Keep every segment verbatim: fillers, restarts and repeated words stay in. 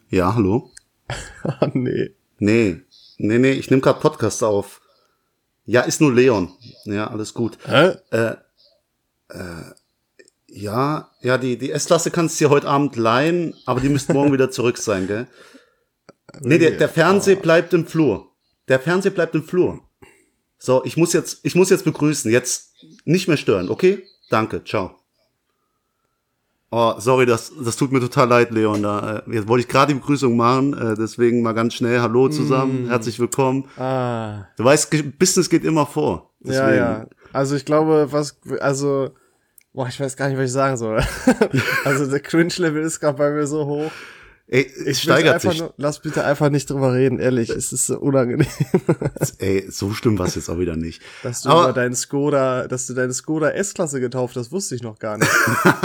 Ja, hallo? Ah, nee. Nee, nee, nee, ich nehme gerade Podcast auf. Ja, ist nur Leon. Ja, alles gut. Hä? Äh, äh, ja, ja, die, die S-Klasse kannst du dir heute Abend leihen, aber die müsste morgen wieder zurück sein, gell? Nee, der, der Fernseher bleibt im Flur. Der Fernseher bleibt im Flur. So, ich muss jetzt, ich muss jetzt begrüßen. Jetzt nicht mehr stören, okay? Danke, ciao. Oh, sorry, das, das tut mir total leid, Leon. Da, äh, jetzt wollte ich gerade die Begrüßung machen, äh, deswegen mal ganz schnell Hallo zusammen, mm. herzlich willkommen. Ah. Du weißt, Business geht immer vor. Deswegen. Ja, ja. Also ich glaube, was, also, boah, ich weiß gar nicht, was ich sagen soll. Also der Cringe-Level ist gerade bei mir so hoch. Ey, es steigert sich. Nur, lass bitte einfach nicht drüber reden, ehrlich, es ist so unangenehm. Ey, so schlimm war es jetzt auch wieder nicht. Dass du Aber über deinen Skoda, dass du deine Skoda S-Klasse getauft hast, wusste ich noch gar nicht.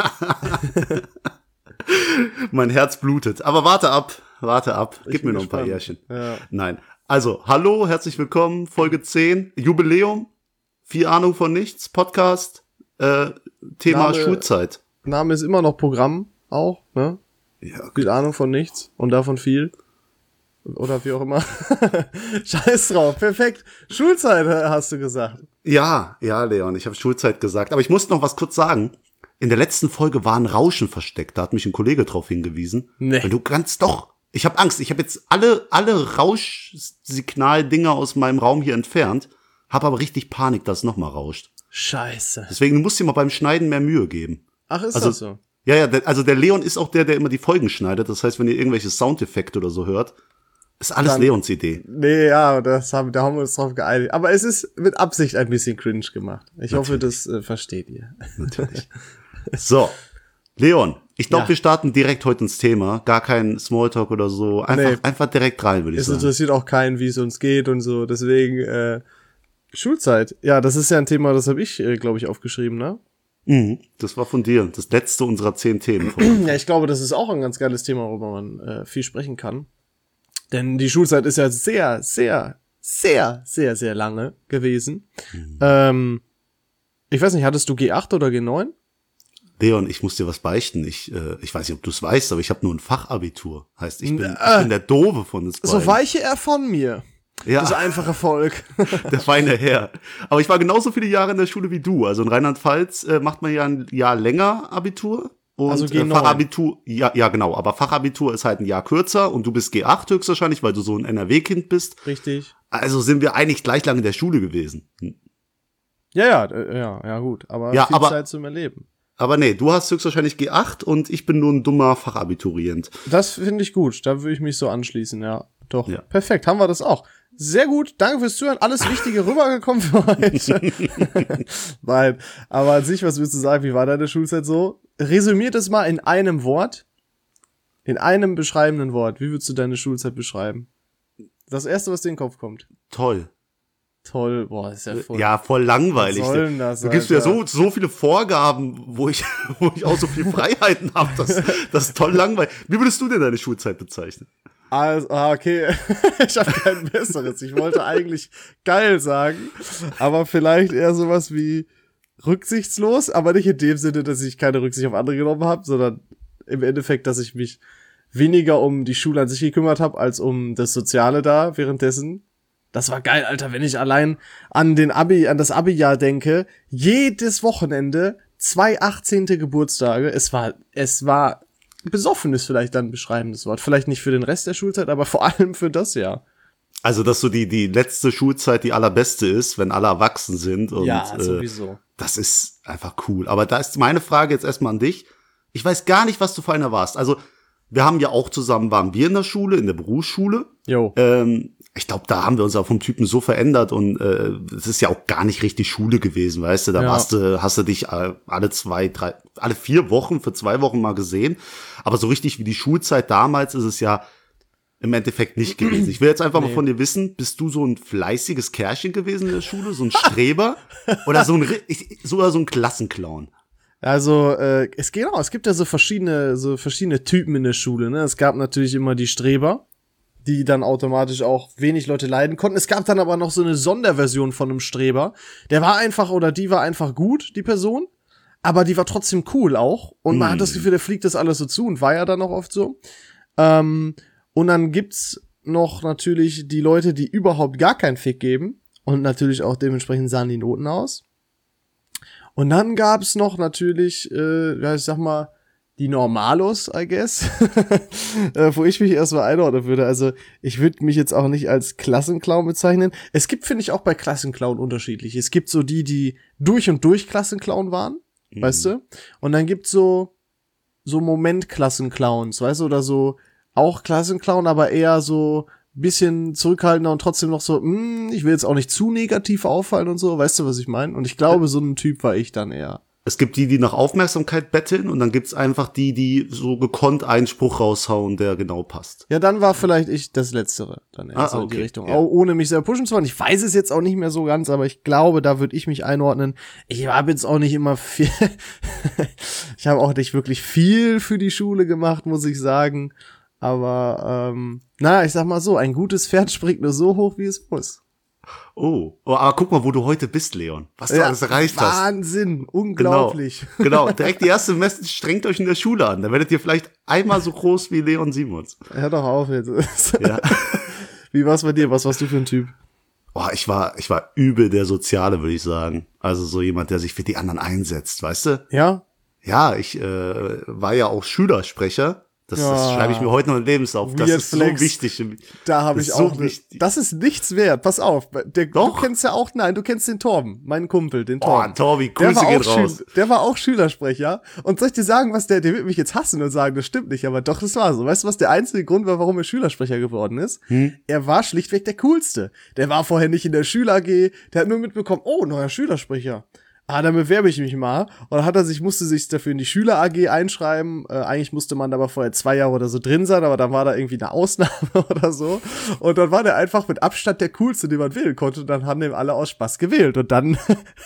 Mein Herz blutet. Aber warte ab, warte ab. Gib Ich mir bin noch ein paar gespannt. Jährchen. Ja. Nein. Also, hallo, herzlich willkommen, Folge zehn, Jubiläum, viel Ahnung von nichts, Podcast, äh, Thema Name- Schulzeit. Name ist immer noch Programm, auch, ne? Ja, Viel Ahnung von nichts und davon viel. Oder wie auch immer. Scheiß drauf, perfekt. Schulzeit, hast du gesagt. ja, ja, Leon, ich habe Schulzeit gesagt. Aber ich muss noch was kurz sagen. In der letzten Folge war ein Rauschen versteckt. Da hat mich ein Kollege drauf hingewiesen. Nee. Weil du kannst doch. Ich habe Angst. Ich habe jetzt alle alle Rauschsignaldinger aus meinem Raum hier entfernt. Habe aber richtig Panik, dass es nochmal rauscht. Scheiße. Deswegen musst du dir mal beim Schneiden mehr Mühe geben. Ach, ist Also- das so? Ja, ja, der, also der Leon ist auch der, der immer die Folgen schneidet. Das heißt, wenn ihr irgendwelche Soundeffekte oder so hört, ist alles Dann- Leons Idee. Nee, ja, das haben, da haben wir uns drauf geeinigt. Aber es ist mit Absicht ein bisschen cringe gemacht. Ich hoffe, das äh, versteht ihr. Natürlich. So, Leon, ich glaube, Ja. wir starten direkt heute ins Thema. Gar kein Smalltalk oder so. Einfach, Nee. einfach direkt rein, würde ich Es sagen. interessiert auch keinen, wie es uns geht und so. Deswegen, äh, Schulzeit. Ja, das ist ja ein Thema, das habe ich, äh, glaube ich, aufgeschrieben, ne? Mhm. Das war von dir. Das letzte unserer zehn Themen. Ja, ich glaube, das ist auch ein ganz geiles Thema, worüber man äh, viel sprechen kann. Denn die Schulzeit ist ja sehr, sehr, sehr, sehr, sehr lange gewesen. Mhm. Ähm, ich weiß nicht, hattest du G acht oder G neun? Leon, ich muss dir was beichten. Ich, äh, ich weiß nicht, ob du es weißt, aber ich habe nur ein Fachabitur. Heißt, ich bin, Äh. ich bin der Doofe von uns beiden. So weiche er von mir. Ja. Das einfache Volk. Der feine Herr. Aber ich war genauso viele Jahre in der Schule wie du. Also in Rheinland-Pfalz äh, macht man ja ein Jahr länger Abitur. Und Also G neun. äh, Fachabitur, ja, ja genau, aber Fachabitur ist halt ein Jahr kürzer und du bist G acht höchstwahrscheinlich, weil du so ein N R W-Kind bist. Richtig. Also sind wir eigentlich gleich lang in der Schule gewesen. Hm. Ja, ja, äh, ja, ja, gut. Aber Ja, viel aber- Zeit zum Erleben. Aber nee, du hast höchstwahrscheinlich G acht und ich bin nur ein dummer Fachabiturient. Das finde ich gut. Da würde ich mich so anschließen, ja. Doch. Ja. Perfekt, haben wir das auch. Sehr gut, danke fürs Zuhören. Alles Wichtige rübergekommen für heute. Nein, aber an sich, was willst du sagen? Wie war deine Schulzeit so? Resümiert es mal in einem Wort. In einem beschreibenden Wort. Wie würdest du deine Schulzeit beschreiben? Das erste, was dir in den Kopf kommt. Toll. Toll, boah, ist ja voll. Ja, voll langweilig. Was soll denn das, du gibst mir Alter? so, so viele Vorgaben, wo ich, wo ich auch so viel Freiheiten habe. Das, das ist toll langweilig. Wie würdest du denn deine Schulzeit bezeichnen? Also, ah, okay, ich habe kein besseres. Ich wollte eigentlich geil sagen, aber vielleicht eher sowas wie rücksichtslos, aber nicht in dem Sinne, dass ich keine Rücksicht auf andere genommen habe, sondern im Endeffekt, dass ich mich weniger um die Schule an sich gekümmert habe, als um das Soziale da währenddessen. Das war geil, Alter, wenn ich allein an den Abi, an das Abi-Jahr denke, jedes Wochenende zwei achtzehnte Geburtstage. Es war, es war besoffen ist vielleicht dann ein beschreibendes Wort. Vielleicht nicht für den Rest der Schulzeit, aber vor allem für das Jahr. Also, dass so die, die letzte Schulzeit die allerbeste ist, wenn alle erwachsen sind. Und, ja, äh, sowieso. das ist einfach cool. Aber da ist meine Frage jetzt erstmal an dich. Ich weiß gar nicht, was du für einer warst. Also, wir haben ja auch zusammen, waren wir in der Schule, in der Berufsschule. Jo. Ähm, ich glaube, da haben wir uns auch vom Typen so verändert und äh, es ist ja auch gar nicht richtig Schule gewesen, weißt du? Da Ja. warst du, hast du dich äh, alle zwei, drei, alle vier Wochen für zwei Wochen mal gesehen. Aber so richtig wie die Schulzeit damals ist es ja im Endeffekt nicht gewesen. Ich will jetzt einfach Nee. mal von dir wissen, bist du so ein fleißiges Kerlchen gewesen in der Schule, so ein Streber oder so ein ri- ich- sogar so ein Klassenclown? Also, äh, es geht auch, es gibt ja so verschiedene, so verschiedene Typen in der Schule, ne? Es gab natürlich immer die Streber, die dann automatisch auch wenig Leute leiden konnten. Es gab dann aber noch so eine Sonderversion von einem Streber. Der war einfach, oder die war einfach gut, die Person, aber die war trotzdem cool auch. Und man Hm. hat das Gefühl, der fliegt das alles so zu und war ja dann auch oft so. Ähm, Und dann gibt's noch natürlich die Leute, die überhaupt gar keinen Fick geben. Und natürlich auch dementsprechend sahen die Noten aus. Und dann gab's noch natürlich, äh, ja, ich sag mal, die Normalos, I guess, äh, wo ich mich erstmal einordnen würde. Also ich würde mich jetzt auch nicht als Klassenclown bezeichnen. Es gibt, finde ich, auch bei Klassenclown unterschiedlich. Es gibt so die, die durch und durch Klassenclown waren, mhm. weißt du? Und dann gibt's so so Moment-Klassenclowns, weißt du? Oder so auch Klassenclown, aber eher so bisschen zurückhaltender und trotzdem noch so, mh, ich will jetzt auch nicht zu negativ auffallen und so. Weißt du, was ich meine? Und ich glaube, so ein Typ war ich dann eher. Es gibt die, die nach Aufmerksamkeit betteln und dann gibt's einfach die, die so gekonnt einen Spruch raushauen, der genau passt. Ja, dann war vielleicht ich das Letztere, dann eher ah, so in okay. die Richtung. Ja. Auch ohne mich selber pushen zu wollen. Ich weiß es jetzt auch nicht mehr so ganz, aber ich glaube, da würde ich mich einordnen. Ich habe jetzt auch nicht immer viel, ich habe auch nicht wirklich viel für die Schule gemacht, muss ich sagen. Aber, ähm, na, ich sag mal so, ein gutes Pferd springt nur so hoch, wie es muss. Oh, oh, aber guck mal, wo du heute bist, Leon. Was du Ja, alles erreicht hast. Wahnsinn, unglaublich. Genau, genau. Direkt die erste Message, strengt euch in der Schule an. Dann werdet ihr vielleicht einmal so groß wie Leon Simons. Hör doch auf jetzt. Ja. Wie war's bei dir? Was warst du für ein Typ? Oh, ich war, ich war übel der Soziale, würde ich sagen. Also so jemand, der sich für die anderen einsetzt, weißt du? Ja? Ja, ich äh, war ja auch Schülersprecher. Das, ja. das schreibe ich mir heute noch in Lebenslauf. Das ist Flex. so wichtig. Da habe ich so auch. wichtig. Das ist nichts wert. Pass auf. Der, Doch. Du kennst ja auch, nein, du kennst den Torben, meinen Kumpel, den Torben. Oh, Torbi, der Grüße war gehen auch raus. Schül- der war auch Schülersprecher. Und soll ich dir sagen, was der, der wird mich jetzt hassen und sagen, das stimmt nicht, aber doch, das war so. Weißt du, was der einzige Grund war, warum er Schülersprecher geworden ist? Hm? Er war schlichtweg der Coolste. Der war vorher nicht in der Schüler-A G, der hat nur mitbekommen, oh, neuer Schülersprecher. Ah, dann bewerbe ich mich mal. Und dann hat er sich, musste sich dafür in die Schüler-A G einschreiben. Äh, eigentlich musste man aber vorher zwei Jahre oder so drin sein, aber dann war da irgendwie eine Ausnahme oder so. Und dann war der einfach mit Abstand der Coolste, den man wählen konnte. Und dann haben den alle aus Spaß gewählt. Und dann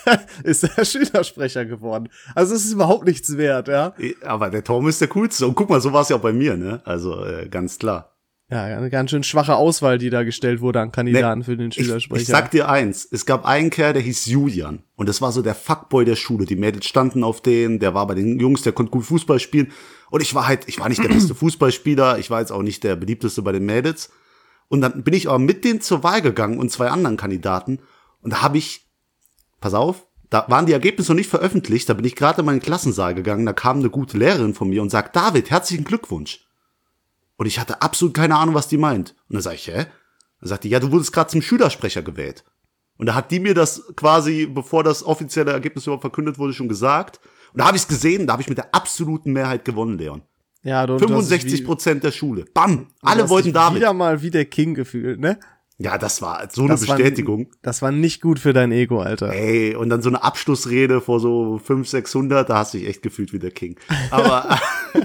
ist er Schülersprecher geworden. Also es ist überhaupt nichts wert, ja. Aber der Tom ist der Coolste. Und guck mal, so war es ja auch bei mir, ne? Also äh, ganz klar. Ja, eine ganz schön schwache Auswahl, die da gestellt wurde an Kandidaten nee, für den Schülersprecher. Ich, ich sag dir eins, es gab einen Kerl, der hieß Julian. Und das war so der Fuckboy der Schule. Die Mädels standen auf den, der war bei den Jungs, der konnte gut Fußball spielen. Und ich war halt, ich war nicht der beste Fußballspieler, ich war jetzt auch nicht der beliebteste bei den Mädels. Und dann bin ich aber mit denen zur Wahl gegangen und zwei anderen Kandidaten. Und da habe ich, pass auf, da waren die Ergebnisse noch nicht veröffentlicht, da bin ich gerade in meinen Klassensaal gegangen, da kam eine gute Lehrerin von mir und sagt, David, herzlichen Glückwunsch. Und ich hatte absolut keine Ahnung, was die meint. Und dann sag ich, hä? Dann sagt die, ja, du wurdest gerade zum Schülersprecher gewählt. Und da hat die mir das quasi, bevor das offizielle Ergebnis überhaupt verkündet wurde, schon gesagt. Und da habe ich es gesehen, da habe ich mit der absoluten Mehrheit gewonnen, Leon. Ja, du, fünfundsechzig Prozent der Schule. Bam! Alle wollten David. Wieder mal wie der King gefühlt, ne? Ja, das war so eine das Bestätigung. War, das war nicht gut für dein Ego, Alter. Ey, und dann so eine Abschlussrede vor so fünfhundert, sechshundert, da hast du dich echt gefühlt wie der King. Aber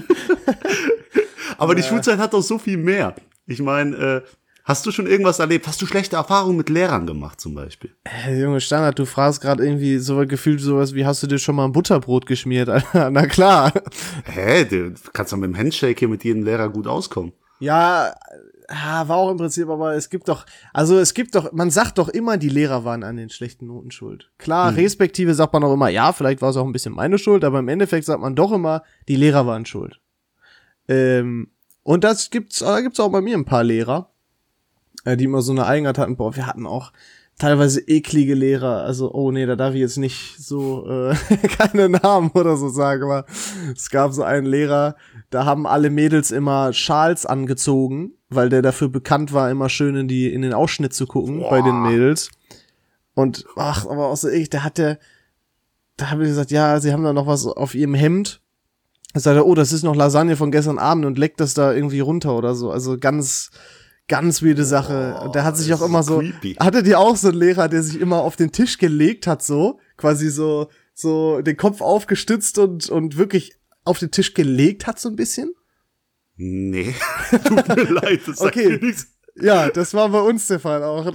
Aber ja. Die Schulzeit hat doch so viel mehr. Ich meine, äh, hast du schon irgendwas erlebt? Hast du schlechte Erfahrungen mit Lehrern gemacht zum Beispiel? Äh, Junge, Standard, du fragst gerade irgendwie so gefühlt sowas wie, hast du dir schon mal ein Butterbrot geschmiert? Na klar. Hä? Du kannst doch mit dem Handshake hier mit jedem Lehrer gut auskommen. Ja, war auch im Prinzip, aber es gibt doch, also es gibt doch, man sagt doch immer, die Lehrer waren an den schlechten Noten schuld. Klar, hm. respektive sagt man auch immer, ja, vielleicht war es auch ein bisschen meine Schuld, aber im Endeffekt sagt man doch immer, die Lehrer waren schuld. Ähm, und das gibt's, da gibt's auch bei mir ein paar Lehrer, äh, die immer so eine Eigenart hatten. Boah, wir hatten auch teilweise eklige Lehrer. Also, oh nee, da darf ich jetzt nicht so äh, keine Namen oder so sagen, aber es gab so einen Lehrer, da haben alle Mädels immer Schals angezogen, weil der dafür bekannt war, immer schön in die in den Ausschnitt zu gucken. Boah. Bei den Mädels. Und ach, aber auch so ich, der hatte, da habe ich gesagt, ja, sie haben da noch was auf ihrem Hemd. Da sagt er, oh, das ist noch Lasagne von gestern Abend und leckt das da irgendwie runter oder so. Also ganz, ganz weirde Sache. Und der hat sich auch immer so, creepy. Hattet ihr auch so einen Lehrer, der sich immer auf den Tisch gelegt hat, so, quasi so, so den Kopf aufgestützt und, und wirklich auf den Tisch gelegt hat, so ein bisschen? Nee, tut mir leid, das sagt okay. mir nichts. Ja, das war bei uns der Fall auch.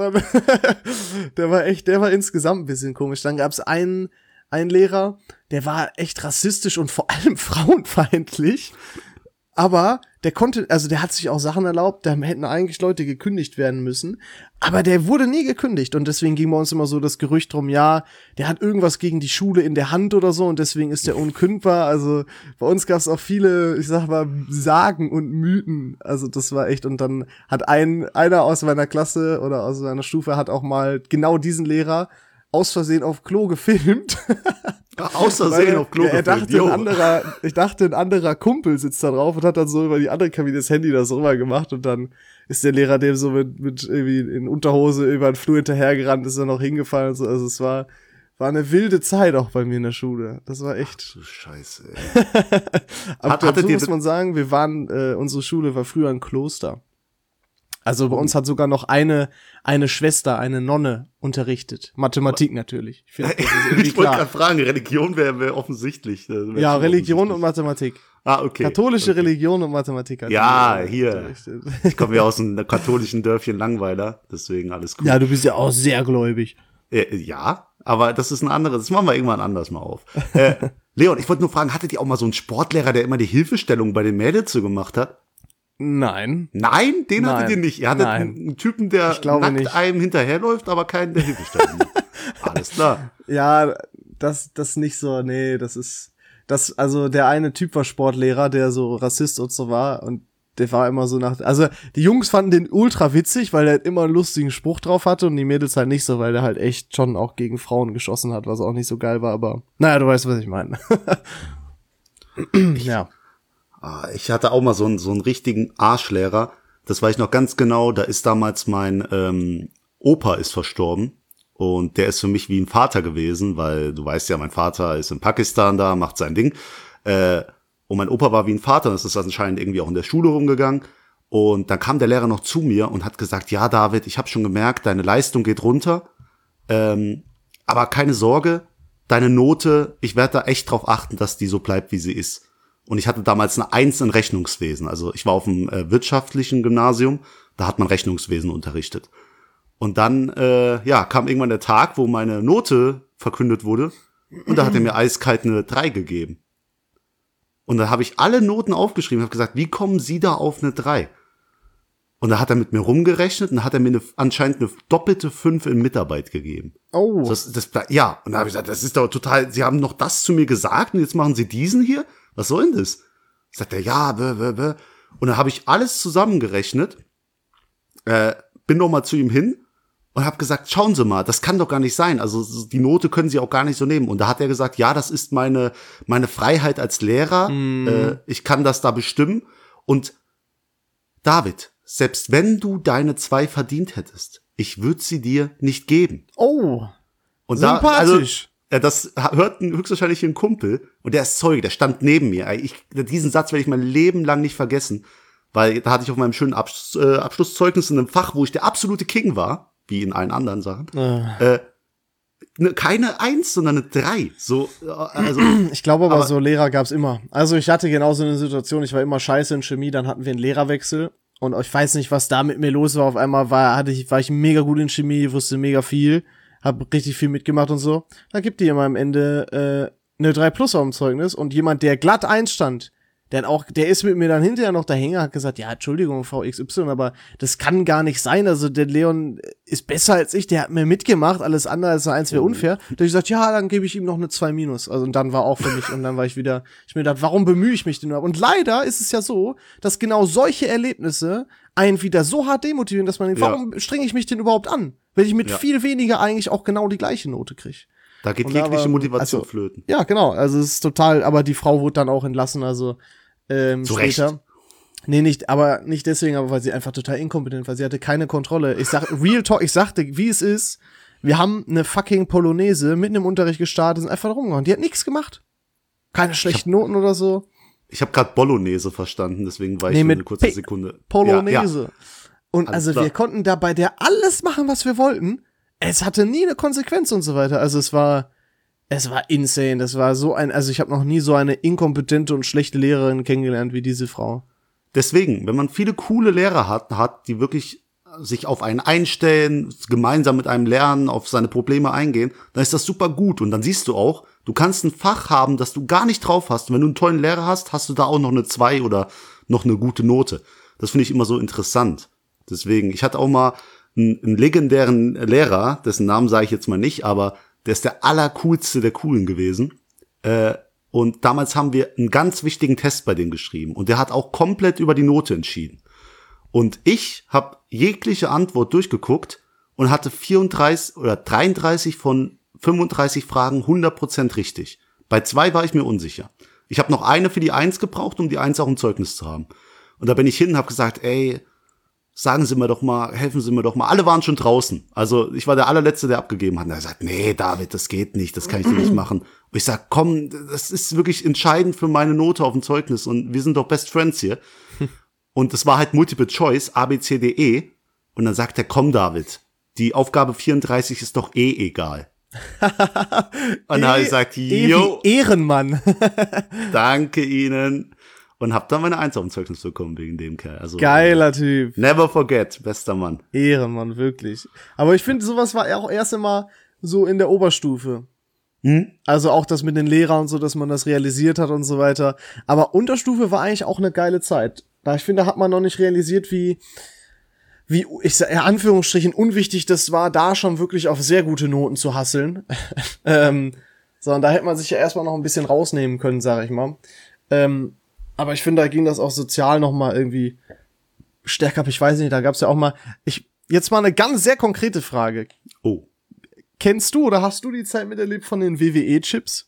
Der war echt, der war insgesamt ein bisschen komisch. Dann gab's einen, einen Lehrer, der war echt rassistisch und vor allem frauenfeindlich. aber der konnte, also der hat sich auch Sachen erlaubt, da hätten eigentlich Leute gekündigt werden müssen, aber der wurde nie gekündigt und deswegen ging bei uns immer so das Gerücht drum, ja, der hat irgendwas gegen die Schule in der Hand oder so und deswegen ist der unkündbar, also bei uns gab es auch viele, ich sag mal, Sagen und Mythen, also das war echt, und dann hat ein, einer aus meiner Klasse oder aus meiner Stufe hat auch mal genau diesen Lehrer aus Versehen auf Klo gefilmt. Aus Versehen auf Klo ja, er gefilmt. dachte, ein anderer, ich dachte, ein anderer Kumpel sitzt da drauf und hat dann so über die andere Kabine das Handy da so rüber gemacht und dann ist der Lehrer dem so mit, mit irgendwie in Unterhose über den Flur hinterhergerannt, ist er noch hingefallen und so. Also es war, war eine wilde Zeit auch bei mir in der Schule. Das war echt. Ach du Scheiße, ey. Aber Hat, dazu muss dir man sagen, wir waren, äh, unsere Schule war früher ein Kloster. Also bei uns hat sogar noch eine eine Schwester, eine Nonne unterrichtet. Mathematik natürlich. Ich, find, das ist irgendwie ich wollte klar. gerade fragen, Religion wäre wär offensichtlich. Wär Ja, Religion offensichtlich. und Mathematik. Ah, okay. Katholische okay. Religion und Mathematik. hat Ja, die, äh, hier. unterrichtet. Ich komme ja aus einem katholischen Dörfchen Langweiler, deswegen alles gut. Ja, du bist ja auch sehr gläubig. Äh, ja, aber das ist ein anderes, das machen wir irgendwann anders mal auf. Äh, Leon, ich wollte nur fragen, hattet ihr auch mal so einen Sportlehrer, der immer die Hilfestellung bei den Mädels so gemacht hat? Nein. Nein, den Nein. hattet ihr nicht. Ihr hattet Nein. einen, einen Typen, der Ich glaube nackt nicht. einem hinterherläuft, aber keinen, der Hilfestellung macht. Alles klar. Ja, das, das nicht so, nee, das ist, das, also der eine Typ war Sportlehrer, der so Rassist und so war und der war immer so nach, also die Jungs fanden den ultra witzig, weil er halt immer einen lustigen Spruch drauf hatte und die Mädels halt nicht so, weil der halt echt schon auch gegen Frauen geschossen hat, was auch nicht so geil war, aber naja, du weißt, was ich meine. Ja. Ah, ich hatte auch mal so einen, so einen richtigen Arschlehrer. Das weiß ich noch ganz genau. Da ist damals mein ähm, Opa ist verstorben. Und der ist für mich wie ein Vater gewesen, weil du weißt ja, mein Vater ist in Pakistan da, macht sein Ding. Äh, und mein Opa war wie ein Vater. Das ist anscheinend irgendwie auch in der Schule rumgegangen. Und dann kam der Lehrer noch zu mir und hat gesagt, ja, David, ich habe schon gemerkt, deine Leistung geht runter. Ähm, aber keine Sorge, deine Note, ich werde da echt drauf achten, dass die so bleibt, wie sie ist. Und ich hatte damals eine Eins in Rechnungswesen. Also ich war auf dem äh, wirtschaftlichen Gymnasium, da hat man Rechnungswesen unterrichtet. Und dann, äh, ja, kam irgendwann der Tag, wo meine Note verkündet wurde. Und da hat er mir eiskalt eine drei gegeben. Und dann habe ich alle Noten aufgeschrieben und habe gesagt, wie kommen Sie da auf eine drei? Und da hat er mit mir rumgerechnet und dann hat er mir eine, anscheinend eine doppelte fünf in Mitarbeit gegeben. Oh. Das, das, ja, und da habe ich gesagt, das ist doch total, Sie haben noch das zu mir gesagt und jetzt machen Sie diesen hier? Was soll denn das? Sagt er, ja, bäh, bäh, bäh. Und dann habe ich alles zusammengerechnet, äh, bin noch mal zu ihm hin und habe gesagt, schauen Sie mal, das kann doch gar nicht sein. Also die Note können Sie auch gar nicht so nehmen. Und da hat er gesagt, ja, das ist meine meine Freiheit als Lehrer. Mm. Äh, ich kann das da bestimmen. Und David, selbst wenn du deine zwei verdient hättest, ich würde sie dir nicht geben. Oh. Und sympathisch. Da, also, ja, das hört höchstwahrscheinlich ein Kumpel und der ist Zeuge, der stand neben mir. Ich, diesen Satz werde ich mein Leben lang nicht vergessen, weil da hatte ich auf meinem schönen Abschluss, äh, Abschlusszeugnis in einem Fach, wo ich der absolute King war, wie in allen anderen Sachen, äh. Äh, ne, keine Eins, sondern eine Drei. So, äh, also, ich glaube aber, aber so Lehrer gab's immer. Also ich hatte genauso eine Situation, ich war immer scheiße in Chemie, dann hatten wir einen Lehrerwechsel und ich weiß nicht, was da mit mir los war. Auf einmal war, hatte ich, war ich mega gut in Chemie, wusste mega viel. Hab richtig viel mitgemacht und so. Dann gibt die immer am Ende äh, eine drei plus auf dem Zeugnis und jemand, der glatt eins stand, der hat auch, der ist mit mir dann hinterher noch dahinter, hat gesagt, ja, Entschuldigung, Frau X Y, aber das kann gar nicht sein. Also der Leon ist besser als ich, der hat mir mitgemacht, alles andere als eins wäre unfair. Da hab ich gesagt, ja, dann gebe ich ihm noch eine zwei minus. Also und dann war auch für mich, und dann war ich wieder, ich mir gedacht, warum bemühe ich mich denn überhaupt? Und leider ist es ja so, dass genau solche Erlebnisse einen wieder so hart demotivieren, dass man denkt, warum ja. strenge ich mich denn überhaupt an? Wenn ich mit ja. viel weniger eigentlich auch genau die gleiche Note kriege. Da geht jegliche Motivation also, flöten. Ja, genau. Also es ist total, aber die Frau wurde dann auch entlassen, also ähm, Zu später. Recht. Nee, nicht, aber nicht deswegen, aber weil sie einfach total inkompetent war. Sie hatte keine Kontrolle. Ich sag, Real Talk, ich sagte, wie es ist, wir haben eine fucking Polonaise mitten im Unterricht gestartet, sind einfach rumgehauen. Die hat nichts gemacht. Keine schlechten hab, Noten oder so. Ich habe gerade Bolognese verstanden, deswegen war ich nee, für eine mit kurze P- Sekunde. Polonaise. Ja, ja. Und alles also klar. Wir konnten da bei der alles machen, was wir wollten. Es hatte nie eine Konsequenz und so weiter. Also es war, es war insane. Das war so ein, also ich habe noch nie so eine inkompetente und schlechte Lehrerin kennengelernt wie diese Frau. Deswegen, wenn man viele coole Lehrer hat, hat, die wirklich sich auf einen einstellen, gemeinsam mit einem lernen, auf seine Probleme eingehen, dann ist das super gut. Und dann siehst du auch, du kannst ein Fach haben, das du gar nicht drauf hast. Und wenn du einen tollen Lehrer hast, hast du da auch noch eine zwei oder noch eine gute Note. Das finde ich immer so interessant. Deswegen, ich hatte auch mal einen, einen legendären Lehrer, dessen Namen sage ich jetzt mal nicht, aber der ist der allercoolste der Coolen gewesen. Äh, und damals haben wir einen ganz wichtigen Test bei dem geschrieben. Und der hat auch komplett über die Note entschieden. Und ich habe jegliche Antwort durchgeguckt und hatte vierunddreißig oder dreiunddreißig von fünfunddreißig Fragen hundert Prozent richtig. Bei zwei war ich mir unsicher. Ich habe noch eine für die Eins gebraucht, um die Eins auch im Zeugnis zu haben. Und da bin ich hin und habe gesagt, ey, sagen Sie mir doch mal, helfen Sie mir doch mal. Alle waren schon draußen. Also ich war der allerletzte, der abgegeben hat. Und er sagt, nee, David, das geht nicht, das kann ich dir nicht machen. Und ich sag, komm, das ist wirklich entscheidend für meine Note auf dem Zeugnis und wir sind doch Best Friends hier. Und das war halt Multiple Choice, A, B, C, D, E. Und dann sagt er, komm, David, die Aufgabe vierunddreißig ist doch eh egal. Und dann habe ich gesagt, jo, Ehrenmann. danke Ihnen. Und hab dann meine Eins auf dem Zeugnis bekommen wegen dem Kerl. Also, Geiler Typ. Never forget, bester Mann. Ehrenmann, wirklich. Aber ich finde, sowas war auch erst immer so in der Oberstufe. Hm? Also auch das mit den Lehrern und so, dass man das realisiert hat und so weiter. Aber Unterstufe war eigentlich auch eine geile Zeit. Da ich finde, da hat man noch nicht realisiert, wie, wie, ich sag, in Anführungsstrichen unwichtig das war, da schon wirklich auf sehr gute Noten zu hasseln. ähm, sondern da hätte man sich ja erstmal noch ein bisschen rausnehmen können, sag ich mal. Ähm, aber ich finde, da ging das auch sozial noch mal irgendwie stärker ab. Ich weiß nicht, da gab's ja auch mal, ich, jetzt mal eine ganz sehr konkrete Frage. Oh. Kennst du oder hast du die Zeit miterlebt von den W W E-Chips?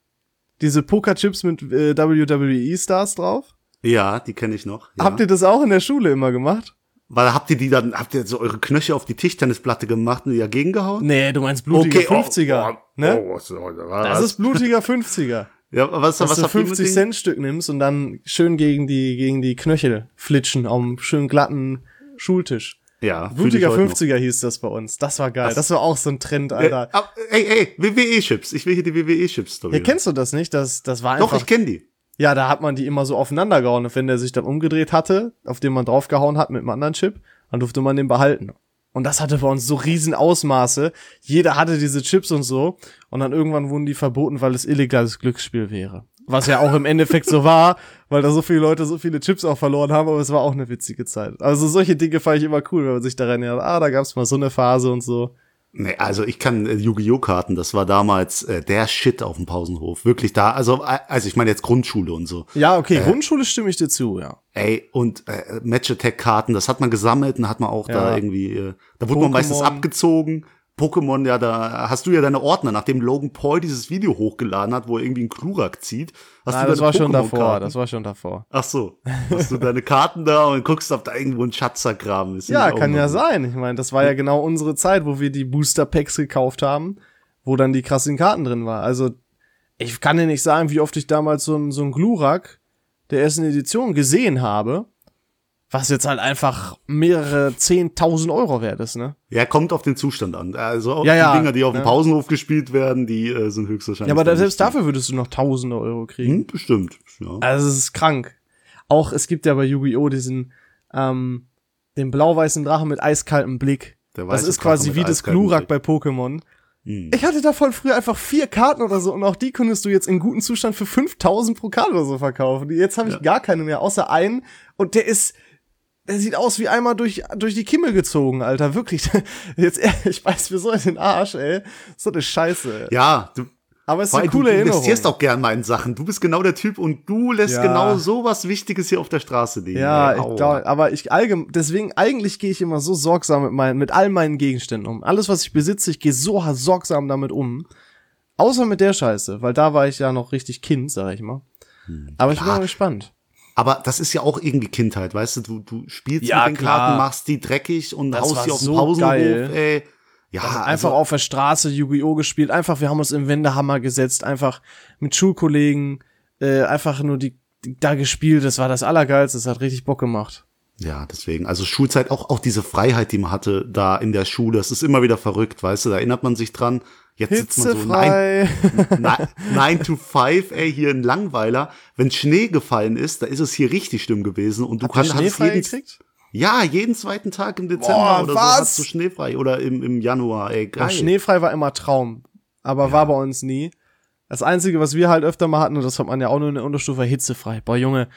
Diese Poker-Chips mit äh, W W E-Stars drauf? Ja, die kenne ich noch. Ja. Habt ihr das auch in der Schule immer gemacht? Weil habt ihr die dann, habt ihr so eure Knöchel auf die Tischtennisplatte gemacht und die dagegen gehauen? Nee, du meinst blutiger Okay, oh, fünfziger, oh, ne? Oh, was, was, Das ist blutiger fünfziger. Ja, was, Dass was du habt ihr mit fünfzig denen? Cent Stück nimmst und dann schön gegen die gegen die Knöchel flitschen auf einem schön glatten Schultisch. Ja, fühl ich Blutiger heute noch. fünfziger hieß das bei uns. Das war geil. Das- Das, war auch so ein Trend, Alter. Äh, ab- ey, ey, W W E-Chips. Ich will hier die W W E-Chips-Story. Ja, kennst du das nicht? Das das war Doch, einfach. ich kenne die. Ja, da hat man die immer so aufeinander gehauen. Und wenn der sich dann umgedreht hatte, auf den man draufgehauen hat mit einem anderen Chip, dann durfte man den behalten. Und das hatte bei uns so riesen Ausmaße. Jeder hatte diese Chips und so. Und dann irgendwann wurden die verboten, weil es illegales Glücksspiel wäre. Was ja auch im Endeffekt so war, weil da so viele Leute so viele Chips auch verloren haben, aber es war auch eine witzige Zeit. Also solche Dinge fand ich immer cool, wenn man sich daran erinnert, ah, da gab's mal so eine Phase und so. Nee, also ich kann äh, Yu-Gi-Oh! Karten, das war damals äh, der Shit auf dem Pausenhof. Wirklich da, also äh, also ich meine jetzt Grundschule und so. Ja, okay, Grundschule stimme ich dir zu, ja. Ey, und äh, Match-Attack-Karten, das hat man gesammelt und hat man auch Ja. da irgendwie, äh, da wurde man meistens Pokémon. abgezogen. Pokémon, ja, da hast du ja deine Ordner, nachdem Logan Paul dieses Video hochgeladen hat, wo er irgendwie einen Glurak zieht. Hast Ah, du das deine war schon davor, Pokémon-Karten? das war schon davor. Ach so, hast du deine Karten da und guckst, ob da irgendwo ein Schatz vergraben ist. Ja, Finde ich auch kann mal ja gut. sein. Ich meine, das war ja genau unsere Zeit, wo wir die Booster Packs gekauft haben, wo dann die krassen Karten drin war. Also, ich kann dir nicht sagen, wie oft ich damals so ein, so ein Glurak der ersten Edition gesehen habe, was jetzt halt einfach mehrere zehntausend Euro wert ist, ne? Ja, kommt auf den Zustand an. Also auch Ja, ja, die Dinger, die auf dem ne? Pausenhof gespielt werden, die äh, sind höchstwahrscheinlich. Ja, aber da, dann selbst nicht- dafür würdest du noch tausende Euro kriegen. Hm, bestimmt. Ja. Also, es ist krank. Auch, es gibt ja bei Yu-Gi-Oh! diesen, ähm, den blau-weißen Drachen mit eiskaltem Blick. Der Das weiße ist quasi Drache wie mit das eiskaltem Glurak Blick. bei Pokémon. Hm. Ich hatte davon früher einfach vier Karten oder so und auch die könntest du jetzt in gutem Zustand für fünftausend pro Karte oder so verkaufen. Jetzt habe ich Ja. gar keine mehr, außer einen und der ist, der sieht aus wie einmal durch, durch die Kimmel gezogen, Alter, wirklich. Jetzt, ich weiß mir so in den Arsch, ey. So eine Scheiße. Ja, du, Aber es ist vor eine allem, coole du Erinnerung. investierst auch gern mal in Sachen. Du bist genau der Typ und du lässt Ja. genau so was Wichtiges hier auf der Straße liegen. Ja, ey. ich Aua. glaube, aber ich allgemein, deswegen eigentlich gehe ich immer so sorgsam mit meinen, mit all meinen Gegenständen um. Alles, was ich besitze, ich gehe so sorgsam damit um. Außer mit der Scheiße, weil da war ich ja noch richtig Kind, sag ich mal. Aber ich bin Ja. mal gespannt. Aber das ist ja auch irgendwie Kindheit, weißt du? Du, du spielst Ja, mit den klar. Karten, machst die dreckig und Das haust war die auf den so Pausenhof, geil. ey. Ja, Also also, einfach auf der Straße Yu-Gi-Oh! Gespielt, einfach, wir haben uns im Wendehammer gesetzt, einfach mit Schulkollegen, äh, einfach nur die, die da gespielt, das war das Allergeilste, das hat richtig Bock gemacht. Ja, deswegen. Also Schulzeit, auch, auch diese Freiheit, die man hatte da in der Schule, das ist immer wieder verrückt, weißt du? Da erinnert man sich dran. Jetzt sitzt man so nein, Hitzefrei. nine to five, ey, hier in Langweiler. Wenn Schnee gefallen ist, da ist es hier richtig schlimm gewesen. Und du Habt ihr kannst hattest schneefrei jeden, gekriegt? Ja, jeden zweiten Tag im Dezember Boah, oder was? so hast du schneefrei. Oder im, im Januar, ey, geil. Boah, schneefrei war immer Traum, aber war bei uns nie. Das Einzige, was wir halt öfter mal hatten, und das hat man ja auch nur in der Unterstufe, war hitzefrei. Boah, Junge,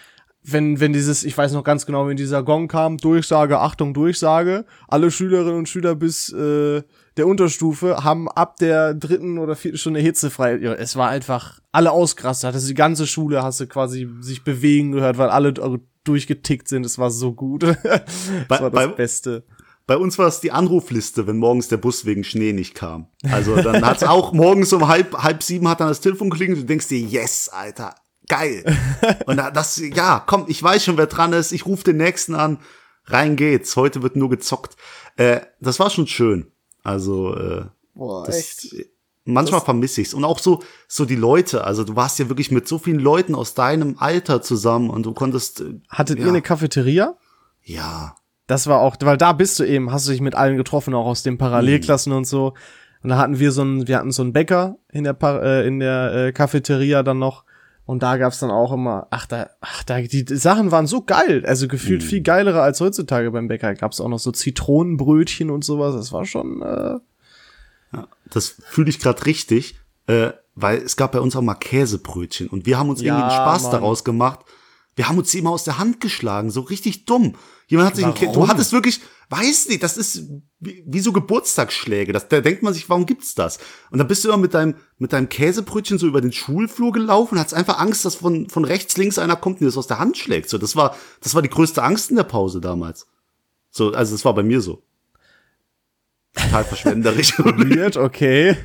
wenn, wenn dieses, ich weiß noch ganz genau, wenn dieser Gong kam, Durchsage, Achtung, Durchsage, alle Schülerinnen und Schüler bis äh, der Unterstufe haben ab der dritten oder vierten Stunde hitzefrei. Ja, es war einfach, alle ausgerastet. Hattest die ganze Schule, hast du quasi sich bewegen gehört, weil alle durchgetickt sind. Es war so gut. Das bei, war das bei, Beste. Bei uns war es die Anrufliste, wenn morgens der Bus wegen Schnee nicht kam. Also dann hat's auch morgens um halb, halb sieben hat dann das Telefon geklingelt und du denkst dir, yes, Alter. Geil. Und das, ja, komm, ich weiß schon, wer dran ist. Ich rufe den nächsten an. Rein geht's. Heute wird nur gezockt. Äh, das war schon schön. Also, äh, Boah, das, echt. manchmal vermisse ich's. Und auch so, so die Leute. Also, du warst ja wirklich mit so vielen Leuten aus deinem Alter zusammen und du konntest. Äh, Hattet ja. ihr eine Cafeteria? Ja. Das war auch, weil da bist du eben, hast du dich mit allen getroffen, auch aus den Parallelklassen mhm. und so. Und da hatten wir so einen, wir hatten so einen Bäcker in der, Par- äh, in der äh, Cafeteria dann noch. Und da gab's dann auch immer, ach da, ach da, die Sachen waren so geil, also gefühlt mm. viel geilere als heutzutage beim Bäcker. Gab's auch noch so Zitronenbrötchen und sowas, das war schon, äh ja, das fühle ich gerade richtig, äh, weil es gab bei uns auch mal Käsebrötchen und wir haben uns ja, irgendwie einen Spaß Mann. daraus gemacht. Wir haben uns die immer aus der Hand geschlagen, so richtig dumm. Jemand hat sich ein Kä- du hattest wirklich, weiß nicht, das ist wie, wie so Geburtstagsschläge. Das, da denkt man sich, warum gibt's das? Und dann bist du immer mit deinem mit deinem Käsebrötchen so über den Schulflur gelaufen, hattest einfach Angst, dass von von rechts links einer kommt und dir das aus der Hand schlägt. So, das war das war die größte Angst in der Pause damals. So, also das war bei mir so. Total verschwenderisch. Weird, okay.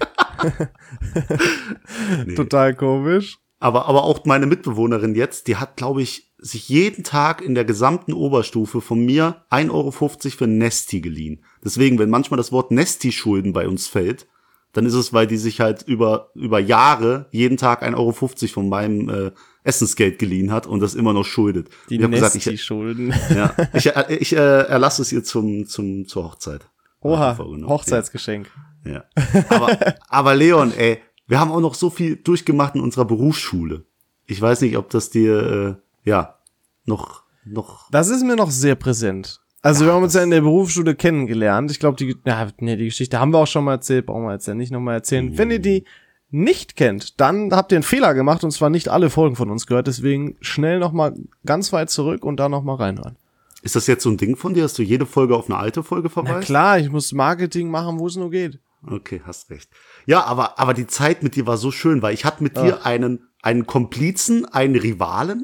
Nee. Total komisch. Aber, aber auch meine Mitbewohnerin jetzt, die hat, glaube ich, sich jeden Tag in der gesamten Oberstufe von mir ein Euro fünfzig für Nesti geliehen. Deswegen, wenn manchmal das Wort Nesti-Schulden bei uns fällt, dann ist es, weil die sich halt über, über Jahre jeden Tag ein Euro fünfzig von meinem äh, Essensgeld geliehen hat und das immer noch schuldet. Die Nesti-Schulden. Ja, ich, ich, ich äh, erlasse es ihr zum, zum, zur Hochzeit. Oha, Hochzeitsgeschenk. Ja. ja. Aber, aber Leon, ey, wir haben auch noch so viel durchgemacht in unserer Berufsschule. Ich weiß nicht, ob das dir, äh, ja, noch, noch. Das ist mir noch sehr präsent. Also, ja, wir haben uns ja in der Berufsschule kennengelernt. Ich glaube, die, ja, nee, die Geschichte haben wir auch schon mal erzählt, brauchen wir jetzt ja nicht nochmal erzählen. Mhm. Wenn ihr die nicht kennt, dann habt ihr einen Fehler gemacht und zwar nicht alle Folgen von uns gehört. Deswegen schnell nochmal ganz weit zurück und da nochmal reinhören. Ist das jetzt so ein Ding von dir, dass du jede Folge auf eine alte Folge verweist? Na klar, ich muss Marketing machen, wo es nur geht. Okay, hast recht. Ja, aber, aber die Zeit mit dir war so schön, weil ich hatte mit dir einen, einen Komplizen, einen Rivalen.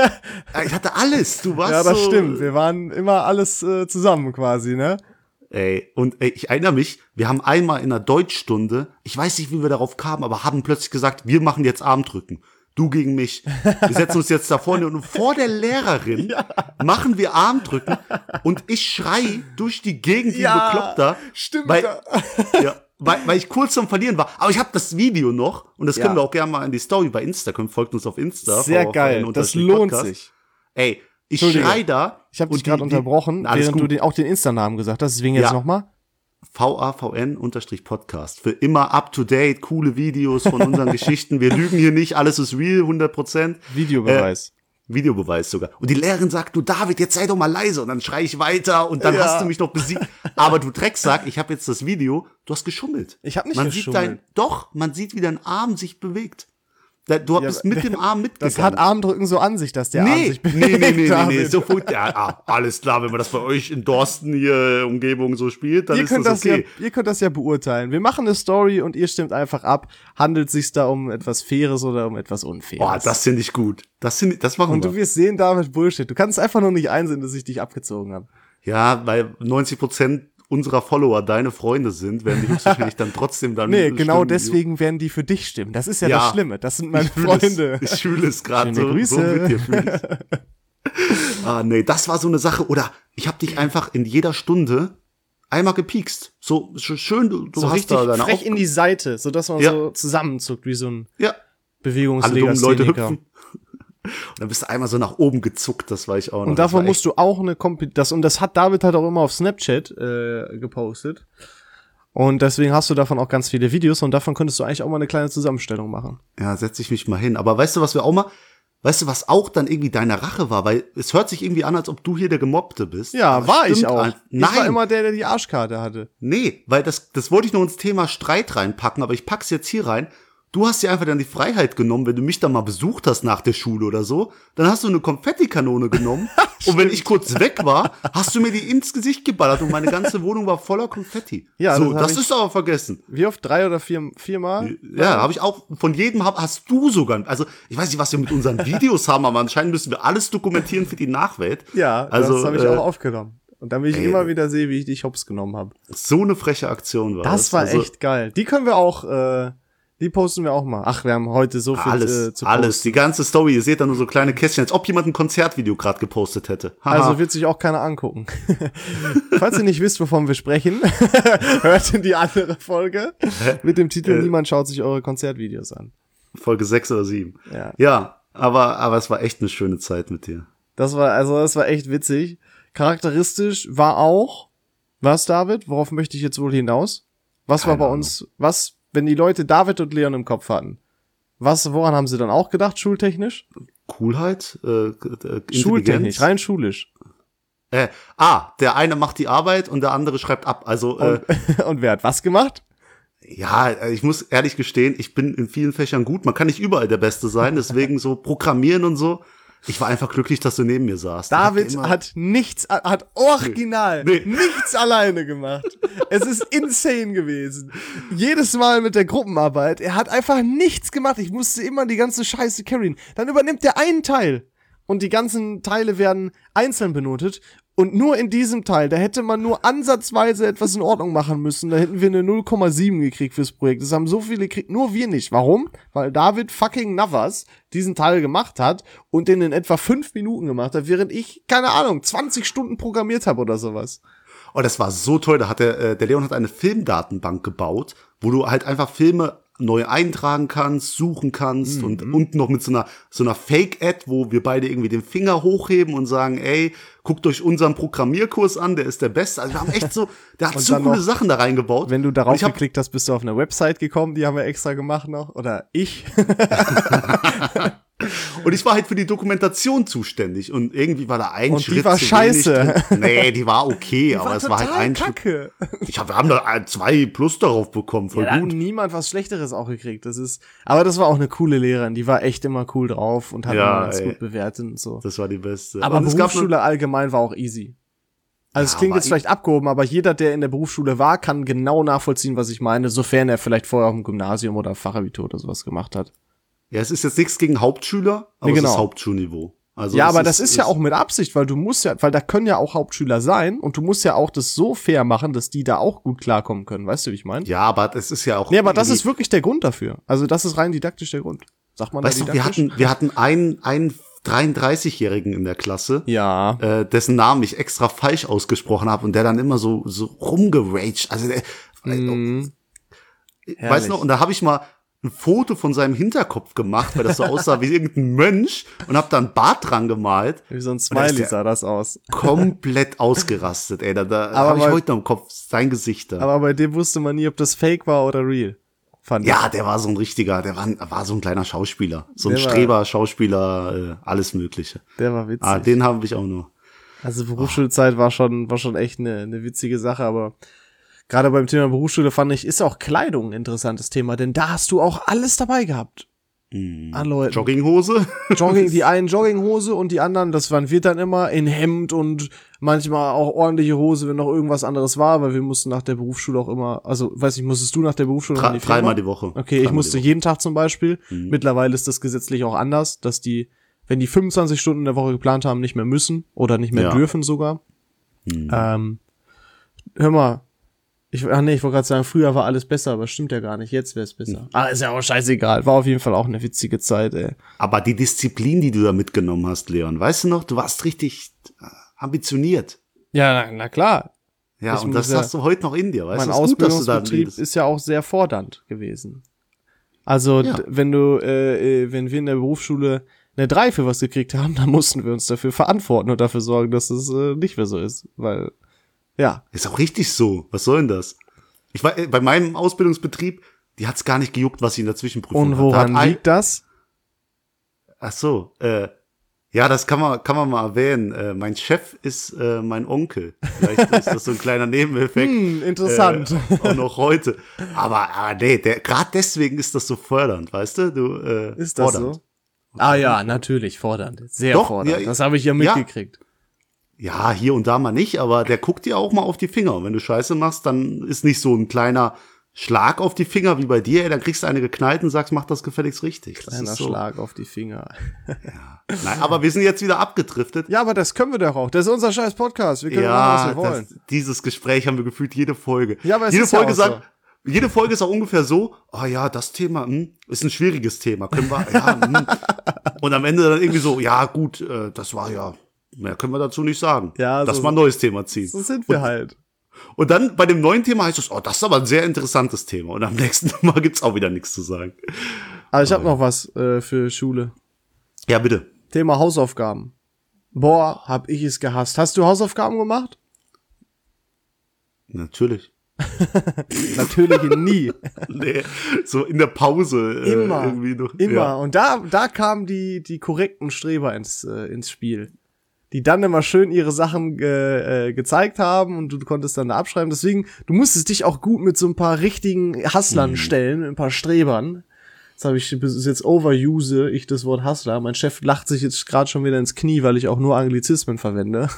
Ich hatte alles. Du warst so. Ja, das so, stimmt. Wir waren immer alles äh, zusammen quasi, ne? Ey, und ey, ich erinnere mich, wir haben einmal in einer Deutschstunde, ich weiß nicht, wie wir darauf kamen, aber haben plötzlich gesagt, wir machen jetzt Armdrücken. Du gegen mich. Wir setzen uns jetzt da vorne und vor der Lehrerin ja. machen wir Armdrücken und ich schrei durch die Gegend wie ja, Bekloppter. Stimmt. Weil, ja, weil, weil ich kurz zum Verlieren war. Aber ich habe das Video noch und das können ja. wir auch gerne mal in die Story bei Instagram. Folgt uns auf Insta. Sehr geil. Das lohnt Podcast. sich. Ey, ich schrei da. Ich habe dich gerade unterbrochen, die, während gut. du den, auch den Insta-Namen gesagt hast. Deswegen jetzt ja. nochmal. V A V N Podcast. Für immer up to date, coole Videos von unseren Geschichten. Wir lügen hier nicht, alles ist real, hundert Prozent. Videobeweis. Äh, Videobeweis sogar. Und die Lehrerin sagt, du David, jetzt sei doch mal leise. Und dann schrei ich weiter und dann ja. hast du mich noch besiegt. Aber du Drecksack, ich habe jetzt das Video, du hast geschummelt. Ich habe nicht man geschummelt. Sieht dein, doch, man sieht, wie dein Arm sich bewegt. Du bist ja, mit dem Arm mitgegangen. Das hat Armdrücken so an sich, dass der nee, Arm sich bewegt. Nee, nee, nee, nee, nee. So gut, ja, ah, alles klar, wenn man das bei euch in Dorsten hier Umgebung so spielt, dann ihr ist könnt das okay. Das ja, ihr könnt das ja beurteilen. Wir machen eine Story und ihr stimmt einfach ab. Handelt sich da um etwas Faires oder um etwas Unfaires? Boah, das finde ich gut. Das, find, das machen und wir. Und du wirst sehen, David, Bullshit. Du kannst einfach nur nicht einsehen, dass ich dich abgezogen habe. Ja, weil neunzig Prozent unserer Follower deine Freunde sind, werden die höchstwahrscheinlich dann trotzdem dann Nee, genau stimmen. Deswegen werden die für dich stimmen. Das ist ja, ja das Schlimme. Das sind meine ich Freunde. Es, ich fühle es gerade so, Grüße. so mit dir fühle ich. Ah, nee, das war so eine Sache. Oder ich habe dich einfach in jeder Stunde einmal gepiekst. So schön, du, du so hast richtig da deine frech Auf- in die Seite, sodass man ja. so zusammenzuckt, wie so ein ja. Bewegungslegastheniker. Und dann bist du einmal so nach oben gezuckt, das war ich auch noch. Und davon musst du auch eine Komp- das und das hat David halt auch immer auf Snapchat äh, gepostet. Und deswegen hast du davon auch ganz viele Videos und davon könntest du eigentlich auch mal eine kleine Zusammenstellung machen. Ja, setz ich mich mal hin. Aber weißt du, was wir auch mal, weißt du, was auch dann irgendwie deine Rache war? Weil es hört sich irgendwie an, als ob du hier der Gemobbte bist. Ja, aber war ich auch. Ein- Nein. Ich war immer der, der die Arschkarte hatte. Nee, weil das, das wollte ich noch ins Thema Streit reinpacken, aber ich pack's jetzt hier rein. Du hast dir einfach dann die Freiheit genommen, wenn du mich dann mal besucht hast nach der Schule oder so, dann hast du eine Konfettikanone genommen und wenn ich kurz weg war, hast du mir die ins Gesicht geballert und meine ganze Wohnung war voller Konfetti. Ja, so, das, das ist aber vergessen. Wie oft? Drei oder vier, viermal? Ja, habe ich auch, von jedem hab, hast du sogar, also ich weiß nicht, was wir mit unseren Videos haben, aber anscheinend müssen wir alles dokumentieren für die Nachwelt. Ja, also, das habe ich äh, auch aufgenommen. Und damit ich ey, immer wieder sehe, wie ich dich hops genommen habe. So eine freche Aktion war das. Das war also, echt geil. Die können wir auch, äh, die posten wir auch mal. Ach, wir haben heute so viel alles, äh, zu posten. alles, die ganze Story. Ihr seht da nur so kleine Kästchen, als ob jemand ein Konzertvideo gerade gepostet hätte. Haha. Also wird sich auch keiner angucken. Falls ihr nicht wisst, wovon wir sprechen, hört in die andere Folge mit dem Titel Äh, Niemand schaut sich eure Konzertvideos an. Folge sechs oder sieben. Ja. Ja, aber, aber es war echt eine schöne Zeit mit dir. Das war, also das war echt witzig. Charakteristisch war auch, was, David? Worauf möchte ich jetzt wohl hinaus? Was Keine war bei Ahnung. uns, was, wenn die Leute David und Leon im Kopf hatten? Was, woran haben sie dann auch gedacht, schultechnisch? Coolheit, äh, äh, Intelligenz. Schultechnisch, rein schulisch. Äh, ah, der eine macht die Arbeit und der andere schreibt ab. Also, äh, Und, und wer hat was gemacht? ja, ich muss ehrlich gestehen, ich bin in vielen Fächern gut. Man kann nicht überall der Beste sein, deswegen so Programmieren und so. Ich war einfach glücklich, dass du neben mir saßt. David immer- hat nichts, hat original Nee. nichts alleine gemacht. Es ist insane gewesen. Jedes Mal mit der Gruppenarbeit, er hat einfach nichts gemacht. Ich musste immer die ganze Scheiße carryen. Dann übernimmt er einen Teil und die ganzen Teile werden einzeln benotet. Und nur in diesem Teil, da hätte man nur ansatzweise etwas in Ordnung machen müssen. Da hätten wir eine null Komma sieben gekriegt fürs Projekt. Das haben so viele gekriegt, nur wir nicht. Warum? Weil David fucking Navas diesen Teil gemacht hat und den in etwa fünf Minuten gemacht hat, während ich, keine Ahnung, zwanzig Stunden programmiert habe oder sowas. Oh, das war so toll. Da hat der, äh, der Leon hat eine Filmdatenbank gebaut, wo du halt einfach Filme neu eintragen kannst, suchen kannst Mhm. und unten noch mit so einer so einer Fake-Ad, wo wir beide irgendwie den Finger hochheben und sagen, ey, guckt euch unseren Programmierkurs an, der ist der Beste. Also wir haben echt so, der hat Und so dann coole noch, Sachen da reingebaut. Wenn du Und darauf ich hab, geklickt hast, bist du auf eine Website gekommen, die haben wir extra gemacht noch. Oder ich. Und ich war halt für die Dokumentation zuständig und irgendwie war da ein Und die Schritt war zu scheiße. wenig drin. Nee, die war okay, aber es war halt total ein Schritt. Kacke. Ich hab, wir haben da ein- zwei Plus darauf bekommen, voll Ja, da hat gut. niemand was Schlechteres auch gekriegt. Das ist, aber das war auch eine coole Lehrerin. Die war echt immer cool drauf und hat Ja, immer ganz ey. gut bewertet und so. Das war die beste. Aber und es gab Berufsschule allgemein war auch easy. Also es Ja, klingt war jetzt vielleicht abgehoben, aber jeder, der in der Berufsschule war, kann genau nachvollziehen, was ich meine, sofern er vielleicht vorher auf dem Gymnasium oder Fachabitur oder sowas gemacht hat. Ja, es ist jetzt nichts gegen Hauptschüler, aber Nee, genau. es ist Hauptschulniveau. Also Ja, es aber das ist ja es- auch mit Absicht, weil du musst ja, weil da können ja auch Hauptschüler sein und du musst ja auch das so fair machen, dass die da auch gut klarkommen können. Weißt du, wie ich meine? Ja, aber das ist ja auch. Nee, aber das irgendwie- ist wirklich der Grund dafür. Also das ist rein didaktisch der Grund. Sagt man Weißt da du, wir didaktisch? hatten, wir hatten einen, einen dreiunddreißigjährigen in der Klasse, Ja. äh, dessen Namen ich extra falsch ausgesprochen habe und der dann immer so, so rumgeraged. Also der, Mhm. weißt herrlich. du noch, und da habe ich mal ein Foto von seinem Hinterkopf gemacht, weil das so aussah wie irgendein Mönch und habe da ein Bart dran gemalt. Wie so ein da Smiley ist der- sah das aus. Komplett ausgerastet, ey. Da, da Aber habe ich weil- heute noch im Kopf sein Gesicht da. Aber bei dem wusste man nie, ob das fake war oder real. Fand ich. Ja, der war so ein richtiger, der war, war so ein kleiner Schauspieler. So ein Der war- Streber, Schauspieler, äh, alles Mögliche. Der war witzig. Ah, den habe ich auch noch. Also Berufsschulzeit war schon, war schon echt eine, eine witzige Sache, aber gerade beim Thema Berufsschule fand ich, ist auch Kleidung ein interessantes Thema, denn da hast du auch alles dabei gehabt. An Leuten. Jogginghose? Jogging, die einen Jogginghose und die anderen, das waren wir dann immer in Hemd und manchmal auch ordentliche Hose, wenn noch irgendwas anderes war, weil wir mussten nach der Berufsschule auch immer, also weiß nicht, musstest du nach der Berufsschule noch in Drei, die Firma? dreimal die Woche. Okay, ich Dreimal musste die Woche. jeden Tag zum Beispiel. Mittlerweile ist das gesetzlich auch anders, dass die, wenn die fünfundzwanzig Stunden in der Woche geplant haben, nicht mehr müssen oder nicht mehr Ja. dürfen sogar. Ähm, hör mal, ich, ach nee, ich wollte gerade sagen, früher war alles besser, aber stimmt ja gar nicht. Jetzt wäre es besser. Ah, ist ja auch scheißegal. War auf jeden Fall auch eine witzige Zeit, ey. Aber die Disziplin, die du da mitgenommen hast, Leon, weißt du noch, du warst richtig äh, ambitioniert. Ja, na, na klar. Ja, Ich und muss das ja- hast du heute noch in dir, weißt Mein du? Es ist gut, dass du da Ausbildungsbetrieb redest. ist ja auch sehr fordernd gewesen. Also, Ja. d- wenn du, äh, äh, wenn wir in der Berufsschule eine drei für was gekriegt haben, dann mussten wir uns dafür verantworten und dafür sorgen, dass es äh, nicht mehr so ist. Weil, ja. Ist auch richtig so. Was soll denn das? Ich war äh, bei meinem Ausbildungsbetrieb, die hat's gar nicht gejuckt, was sie in der Zwischenprüfung Und hat. Da woran hat ein- liegt das? Ach so, äh, Ja, das kann man, kann man mal erwähnen. Äh, mein Chef ist äh, mein Onkel. Vielleicht ist das so ein kleiner Nebeneffekt. Hm, interessant. Äh, auch noch heute. Aber, aber nee, gerade deswegen ist das so fördernd, weißt du? Du äh, ist das fordernd. so? Ah ja, natürlich, fordernd. Sehr Doch, fordernd. ja, das habe ich ja mitgekriegt. Ja, hier und da mal nicht, aber der guckt dir auch mal auf die Finger. Und wenn du Scheiße machst, dann ist nicht so ein kleiner Schlag auf die Finger wie bei dir. Ey, dann kriegst du eine geknallt und sagst, mach das gefälligst richtig. Das Kleiner ist so. Schlag auf die Finger. Ja. Nein, aber wir sind jetzt wieder abgedriftet. Ja, aber das können wir doch auch. Das ist unser scheiß Podcast. Wir können ja, machen, was wir wollen. Das, dieses Gespräch haben wir gefühlt jede Folge. Ja, aber es jede ist Folge ja auch sagt, so. Jede Folge ist auch ungefähr so, ah oh ja, das Thema hm, ist ein schwieriges Thema. Können wir, ja, hm. Und am Ende dann irgendwie so, ja gut, äh, das war ja, mehr können wir dazu nicht sagen. Ja, Lass so, mal ein neues Thema ziehen. So sind wir und, halt. Und dann bei dem neuen Thema heißt es, oh, das ist aber ein sehr interessantes Thema. Und am nächsten Mal gibt's auch wieder nichts zu sagen. Aber ich habe noch was äh, für Schule. Ja, bitte. Thema Hausaufgaben. Boah, hab ich es gehasst. Hast du Hausaufgaben gemacht? Natürlich. Natürlich nie. Nee, so in der Pause. Immer, äh, irgendwie noch. immer. Ja. Und da, da kamen die, die korrekten Streber ins, äh, ins Spiel. Die dann immer schön ihre Sachen äh, äh, gezeigt haben und du konntest dann da abschreiben. Deswegen, du musstest dich auch gut mit so ein paar richtigen Hustlern Mhm. stellen, mit ein paar Strebern. Jetzt habe ich, bis jetzt overuse ich das Wort Hustler. Mein Chef lacht sich jetzt gerade schon wieder ins Knie, weil ich auch nur Anglizismen verwende.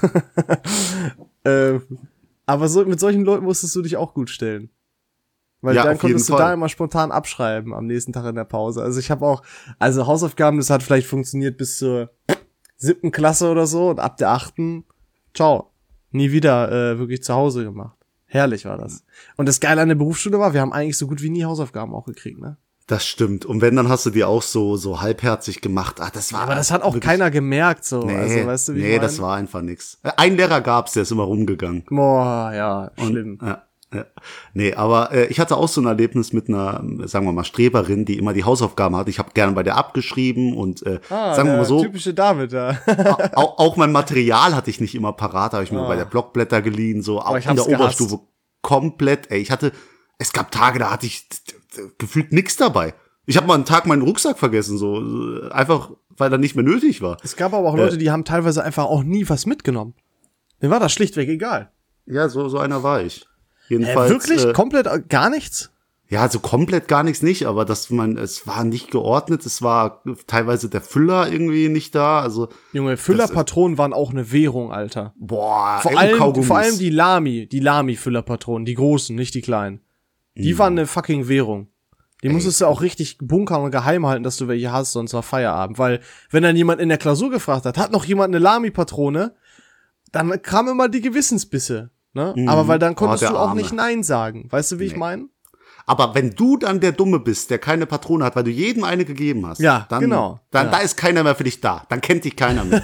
äh, aber so, mit solchen Leuten musstest du dich auch gut stellen. Weil Ja, dann auf jeden konntest du Fall. da immer spontan abschreiben am nächsten Tag in der Pause. Also ich habe auch, also Hausaufgaben, das hat vielleicht funktioniert bis zur siebten Klasse oder so und ab der achten, ciao, nie wieder äh, wirklich zu Hause gemacht. Herrlich war das. Und das Geile an der Berufsschule war, wir haben eigentlich so gut wie nie Hausaufgaben auch gekriegt, ne? Das stimmt. Und wenn, dann hast du die auch so, so halbherzig gemacht. Ach, das war. Aber das hat auch wirklich- keiner gemerkt, so. Nee, Also, weißt du, wie nee, ich mein? das war einfach nix. Äh, Ein Lehrer gab's, der ist immer rumgegangen. Boah, ja, schlimm. Ja, ja. Nee, aber äh, ich hatte auch so ein Erlebnis mit einer, sagen wir mal, Streberin, die immer die Hausaufgaben hatte. Ich habe gerne bei der abgeschrieben und äh, Ah, sagen wir der mal so, typische David da. auch, auch mein Material hatte ich nicht immer parat, habe ich mir Ah. bei der Blockblätter geliehen, so auch ich in der hab's gehasst. Oberstufe komplett. Ey, ich hatte, es gab Tage, da hatte ich t- t- gefühlt nix dabei. Ich habe mal einen Tag meinen Rucksack vergessen, so äh, einfach, weil er nicht mehr nötig war. Es gab aber auch Leute, die haben teilweise einfach auch nie was mitgenommen. Mir war das schlichtweg egal. Ja, so so einer war ich. Hä, Jedenfalls. wirklich? Äh, Komplett äh, gar nichts? Ja, so komplett gar nichts nicht, aber dass man, es war nicht geordnet, es war teilweise der Füller irgendwie nicht da, also, Junge, Füllerpatronen waren auch eine Währung, Alter. boah, Vor ey, und allem, Kaugummis. vor allem die Lamy, die Lamy-Füllerpatronen, die großen, nicht die kleinen. Die waren eine fucking Währung. Die musstest du auch richtig bunkern und geheim halten, dass du welche hast, sonst war Feierabend. Weil, wenn dann jemand in der Klausur gefragt hat, hat noch jemand eine Lamy-Patrone, dann kam immer die Gewissensbisse, ne? Mhm. Aber weil dann Oh, konntest der du auch Arme. nicht Nein sagen. Weißt du, wie ich Nee. meine? Aber wenn du dann der Dumme bist, der keine Patrone hat, weil du jedem eine gegeben hast, Ja, dann, genau. dann Ja. da ist keiner mehr für dich da. Dann kennt dich keiner mehr.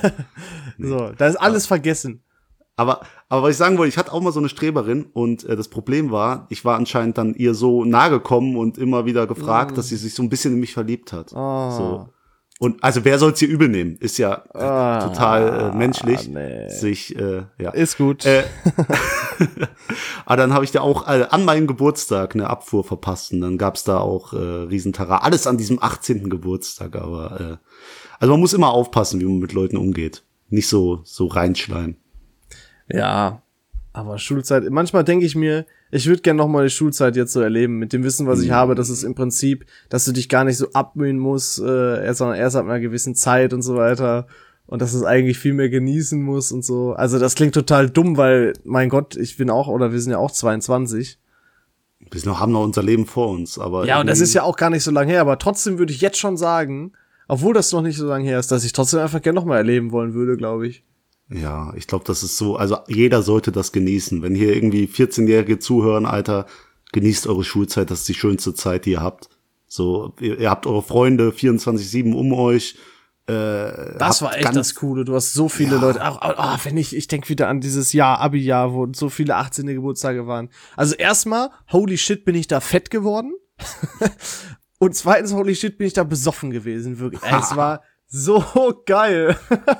So, da ist alles vergessen. Aber, aber was ich sagen wollte, ich hatte auch mal so eine Streberin und äh, das Problem war, ich war anscheinend dann ihr so nahe gekommen und immer wieder gefragt, dass sie sich so ein bisschen in mich verliebt hat. Ah. So. Und also wer soll's ihr übel nehmen? Ist ja Ah, total äh, menschlich, nee. sich äh, ja. Ist gut. Äh, aber dann habe ich da auch äh, an meinem Geburtstag eine Abfuhr verpasst und dann gab's da auch äh, Riesentara. Alles an diesem achtzehnten Geburtstag, aber äh, also man muss immer aufpassen, wie man mit Leuten umgeht. Nicht so so reinschleimen. Ja, aber Schulzeit, manchmal denke ich mir, ich würde gerne noch mal die Schulzeit jetzt so erleben, mit dem Wissen, was ich habe, dass es im Prinzip, dass du dich gar nicht so abmühen musst, äh, erst, sondern erst ab einer gewissen Zeit und so weiter und dass es eigentlich viel mehr genießen muss und so. Also das klingt total dumm, weil, mein Gott, ich bin auch, oder wir sind ja auch zweiundzwanzig. Wir noch, haben noch unser Leben vor uns, aber Ja, und das irgendwie- ist ja auch gar nicht so lange her, aber trotzdem würde ich jetzt schon sagen, obwohl das noch nicht so lange her ist, dass ich trotzdem einfach gerne noch mal erleben wollen würde, glaube ich. Ja, ich glaube, das ist so, also jeder sollte das genießen. Wenn hier irgendwie vierzehnjährige zuhören, Alter, genießt eure Schulzeit, das ist die schönste Zeit, die ihr habt. So, ihr, ihr habt eure Freunde vierundzwanzig sieben um euch. Äh, Das habt war echt ganz- das Coole. Du hast so viele Ja. Leute. Auch, auch, auch, wenn ich, ich denke wieder an dieses Jahr, Abi-Jahr, wo so viele achtzehnte Geburtstage waren. Also erstmal, holy shit, bin ich da fett geworden. Und zweitens, holy shit, bin ich da besoffen gewesen. Wirklich. Ey, es war so geil.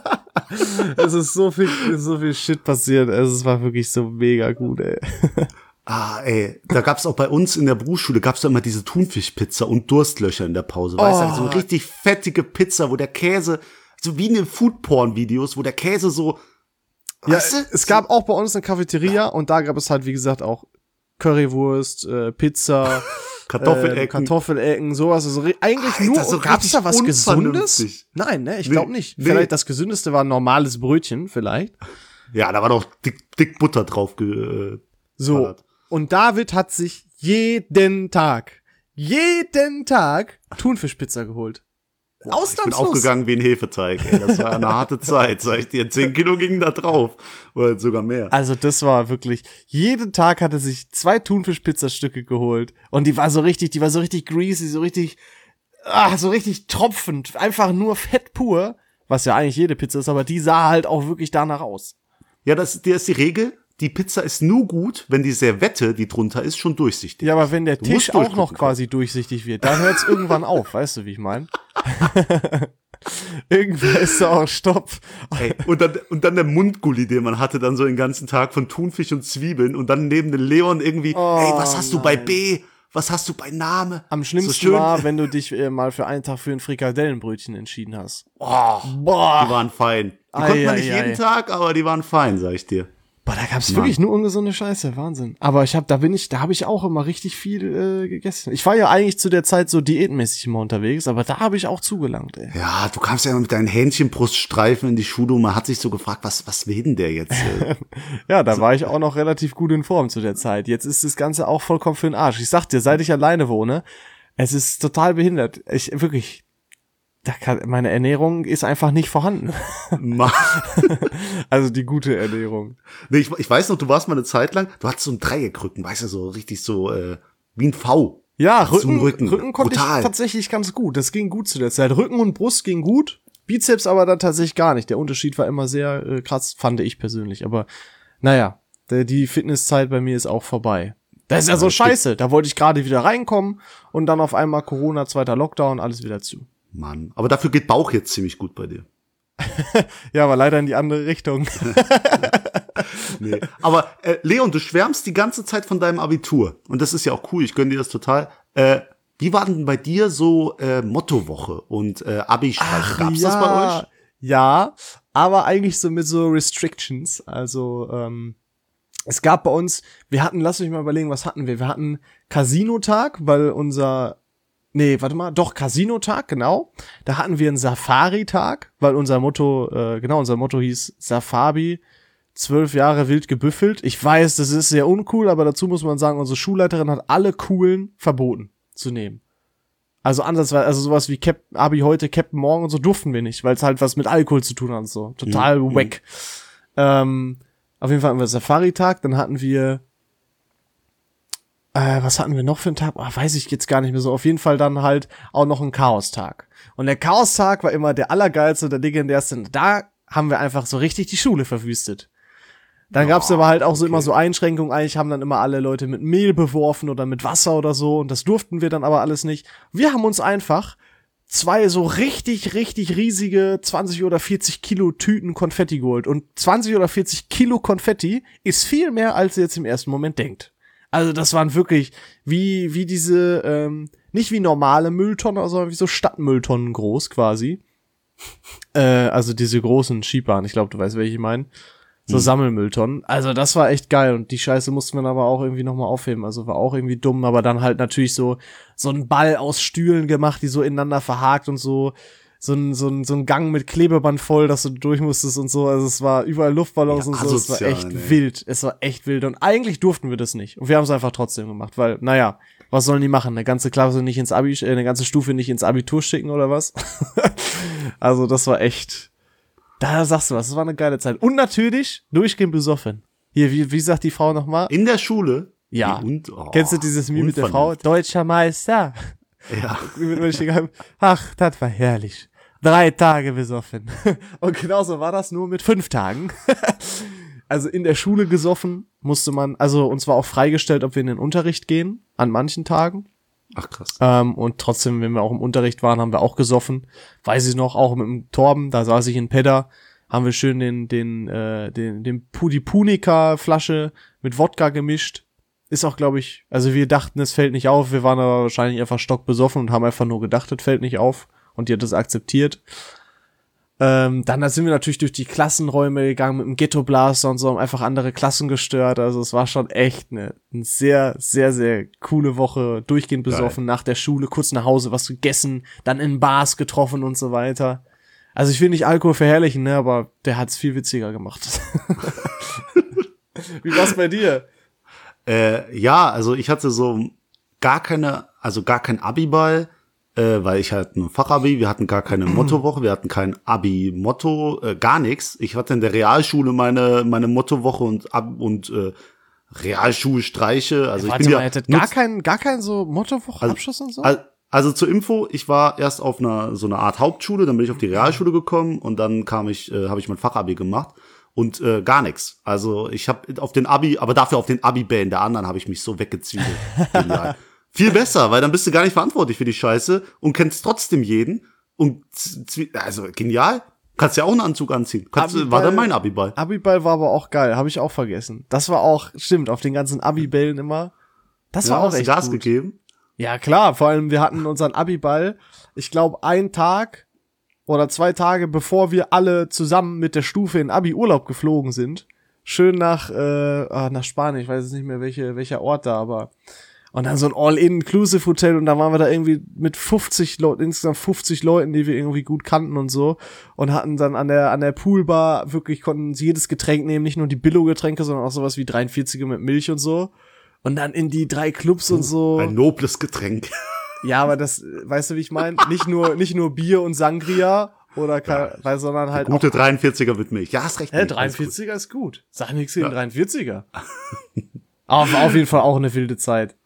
Es ist so viel, so viel Shit passiert. Es war wirklich so mega gut, ey. Ah, ey, da gab's auch bei uns in der Berufsschule, gab's da immer diese Thunfischpizza und Durstlöcher in der Pause. Weißt du, Oh. so eine richtig fettige Pizza, wo der Käse, so wie in den Foodporn-Videos, wo der Käse so, ja, weißt du? Es gab auch bei uns eine Cafeteria und da gab es halt, wie gesagt, auch Currywurst, äh, Pizza, Kartoffelecken. Äh, Kartoffelecken, sowas. Also re- eigentlich nur, so gab's da was Gesundes? unvernünftig. Nein, ne, ich Nee, glaube nicht. nee. Vielleicht das Gesündeste war ein normales Brötchen, vielleicht. Ja, da war doch dick, dick Butter drauf. Ge- So. ballert. Und David hat sich jeden Tag, jeden Tag Thunfischpizza geholt. Ich bin Ausnahmslos. aufgegangen wie ein Hefeteig. Ey. Das war eine harte Zeit, sag ich dir. Zehn Kilo gingen da drauf. Oder sogar mehr. Also das war wirklich, jeden Tag hat er sich zwei Thunfischpizzastücke geholt. Und die war so richtig, die war so richtig greasy, so richtig, ah, so richtig tropfend. Einfach nur Fett pur. Was ja eigentlich jede Pizza ist, aber die sah halt auch wirklich danach aus. Ja, das, das ist die Regel. Die Pizza ist nur gut, wenn die Servette, die drunter ist, schon durchsichtig. Ja, aber wenn der Du musst Tisch auch noch durchgucken quasi durchsichtig wird, dann hört's irgendwann auf. Weißt du, wie ich meine? Irgendwann ist da auch Stopp. Ey, und, dann, und dann der Mundgulli, den man hatte, dann so den ganzen Tag von Thunfisch und Zwiebeln und dann neben den Leon irgendwie, Oh, ey, was hast du bei nein. B? Was hast du bei Name? Am schlimmsten so schön. war, wenn du dich äh, mal für einen Tag für ein Frikadellenbrötchen entschieden hast. Oh, Boah. die waren fein. Die Ei, konnte man ei, nicht ei. jeden Tag, aber die waren fein, sag ich dir. Boah, da gab's Mann. wirklich nur ungesunde Scheiße, Wahnsinn. Aber ich hab, da bin ich, da habe ich auch immer richtig viel äh, gegessen. Ich war ja eigentlich zu der Zeit so diätmäßig immer unterwegs, aber da habe ich auch zugelangt, ey. Ja, du kamst ja immer mit deinen Hähnchenbruststreifen in die Schule und man hat sich so gefragt, was, was will denn der jetzt? äh? Ja, da war ich auch noch relativ gut in Form zu der Zeit. Jetzt ist das Ganze auch vollkommen für den Arsch. Ich sag dir, seit ich alleine wohne, es ist total behindert. Ich wirklich, da kann, meine Ernährung ist einfach nicht vorhanden. Ma- Also die gute Ernährung. nee, ich, ich weiß noch, du warst mal eine Zeit lang, du hattest so einen Dreieckrücken, weißt du, so richtig so äh, wie ein V. Ja, Zum Rücken, Rücken. Rücken konnte Brutal. ich tatsächlich ganz gut. Das ging gut zu der Zeit. Rücken und Brust ging gut. Bizeps aber dann tatsächlich gar nicht. Der Unterschied war immer sehr äh, krass, fand ich persönlich. Aber naja, der, die Fitnesszeit bei mir ist auch vorbei. Das ist ja so scheiße. Da wollte ich gerade wieder reinkommen und dann auf einmal Corona, zweiter Lockdown, alles wieder zu. Mann, aber dafür geht Bauch jetzt ziemlich gut bei dir. Ja, aber leider in die andere Richtung. Nee. Aber äh, Leon, du schwärmst die ganze Zeit von deinem Abitur. Und das ist ja auch cool, ich gönne dir das total. Äh, wie war denn bei dir so äh, Mottowoche und äh, Abi-Streiche? Gab's das bei euch? Ja, aber eigentlich so mit so Restrictions. Also, ähm, es gab bei uns, wir hatten, lass mich mal überlegen, was hatten wir? Wir hatten Casino-Tag, weil unser, nee, warte mal, doch, Casino-Tag, genau. Da hatten wir einen Safari-Tag, weil unser Motto, äh, genau, unser Motto hieß Safari, zwölf Jahre wild gebüffelt. Ich weiß, das ist sehr uncool, aber dazu muss man sagen, unsere Schulleiterin hat alle Coolen verboten zu nehmen. Also ansatzweise, also sowas wie Cap Abi heute, Captain morgen und so durften wir nicht, weil es halt was mit Alkohol zu tun hat und so. Total Mhm. wack. Ähm, auf jeden Fall hatten wir Safari-Tag, dann hatten wir äh, was hatten wir noch für einen Tag? Ah, weiß ich jetzt gar nicht mehr so. Auf jeden Fall dann halt auch noch einen Chaos-Tag. Und der Chaos-Tag war immer der allergeilste, der legendärste. Da haben wir einfach so richtig die Schule verwüstet. Dann gab's aber halt auch so okay. immer so Einschränkungen. Eigentlich haben dann immer alle Leute mit Mehl beworfen oder mit Wasser oder so. Und das durften wir dann aber alles nicht. Wir haben uns einfach zwei so richtig, richtig riesige zwanzig oder vierzig Kilo Tüten Konfetti geholt. Und zwanzig oder vierzig Kilo Konfetti ist viel mehr, als ihr jetzt im ersten Moment denkt. Also das waren wirklich wie wie diese, ähm, nicht wie normale Mülltonnen, sondern wie so Stadtmülltonnen groß quasi. äh, also diese großen Skibahnen, ich glaube, du weißt, welche ich meine. So Hm. Sammelmülltonnen. Also das war echt geil und die Scheiße mussten wir aber auch irgendwie nochmal aufheben. Also war auch irgendwie dumm, aber dann halt natürlich so so ein Ball aus Stühlen gemacht, die so ineinander verhakt und so so ein so ein so ein Gang mit Klebeband voll, dass du durch musstest und so. Also es war überall Luftballons Ja, und so. Es war asozial, echt ne? wild. Es war echt wild und eigentlich durften wir das nicht. Und wir haben es einfach trotzdem gemacht, weil naja, was sollen die machen? Eine ganze Klasse nicht ins Abi, äh, eine ganze Stufe nicht ins Abitur schicken oder was? Also das war echt. Da sagst du was, das war eine geile Zeit. Und natürlich durchgehend besoffen. Hier, wie, wie sagt die Frau nochmal? In der Schule? Ja. Wie und, oh, Kennst du dieses Meme mit der Frau? unvernünftig. Deutscher Meister. Ja. Ach, das war herrlich. Drei Tage besoffen. Und genauso war das nur mit fünf Tagen. Also in der Schule gesoffen musste man, also uns war auch freigestellt, ob wir in den Unterricht gehen, an manchen Tagen. Ach krass. Ähm, und trotzdem, wenn wir auch im Unterricht waren, haben wir auch gesoffen. Weiß ich noch, auch mit dem Torben, da saß ich in Pedder, haben wir schön den, den, äh, den, den Pu- die Punika-Flasche mit Wodka gemischt. Ist auch, glaube ich, also wir dachten, es fällt nicht auf, wir waren aber wahrscheinlich einfach stockbesoffen und haben einfach nur gedacht, es fällt nicht auf. Und die hat das akzeptiert. Ähm, dann sind wir natürlich durch die Klassenräume gegangen mit dem Ghetto-Blaster und so, haben einfach andere Klassen gestört. Also es war schon echt eine, eine sehr, sehr, sehr coole Woche. Durchgehend besoffen, Geil. Nach der Schule, kurz nach Hause was gegessen, dann in Bars getroffen und so weiter. Also ich will nicht Alkohol verherrlichen, ne, aber der hat's viel witziger gemacht. Wie war's bei dir? Äh, ja, also ich hatte so gar keine, also gar kein Abiball, äh, weil ich halt ein Fachabi, wir hatten gar keine Mottowoche, wir hatten kein Abi-Motto, äh, gar nichts. Ich hatte in der Realschule meine meine Mottowoche und Ab und äh, Realschulstreiche. Also ja, ich bin mal, ja hättet gar kein gar kein so Mottowoche-Abschluss also, und so. Also, also zur Info, ich war erst auf einer so einer Art Hauptschule, dann bin ich auf die Realschule gekommen und dann kam ich, äh, habe ich mein Fachabi gemacht. Und äh, gar nichts. Also ich habe auf den Abi, aber dafür auf den Abi-Bällen der anderen habe ich mich so weggezwiebelt. Viel besser, weil dann bist du gar nicht verantwortlich für die Scheiße und kennst trotzdem jeden. Und also genial. Kannst ja auch einen Anzug anziehen. Kannst, Abiball, war dann mein Abi-Ball. Abi-Ball war aber auch geil, habe ich auch vergessen. Das war auch, stimmt, auf den ganzen Abi-Bällen immer. Das war ja, auch hast echt du Gas gut. gegeben? Ja klar, vor allem wir hatten unseren Abi-Ball, ich glaube einen Tag oder zwei Tage, bevor wir alle zusammen mit der Stufe in Abi-Urlaub geflogen sind. Schön nach, äh, ah, nach Spanien, ich weiß jetzt nicht mehr, welche, welcher Ort da, aber. Und dann so ein All-In-Inclusive-Hotel und dann waren wir da irgendwie mit fünfzig Leuten, insgesamt fünfzig Leuten, die wir irgendwie gut kannten und so. Und hatten dann an der, an der Poolbar wirklich, konnten sie jedes Getränk nehmen, nicht nur die Billo-Getränke, sondern auch sowas wie dreiundvierziger mit Milch und so. Und dann in die drei Clubs und so. Ein nobles Getränk. Ja, aber das, weißt du, wie ich meine? Nicht nur, nicht nur Bier und Sangria oder, ja, weil, sondern halt gute auch. Gute dreiundvierziger mit Milch. Ja, hast recht. Hä, dreiundvierziger ist gut. Sag nichts gegen ja. dreiundvierziger. Aber war auf jeden Fall auch eine wilde Zeit.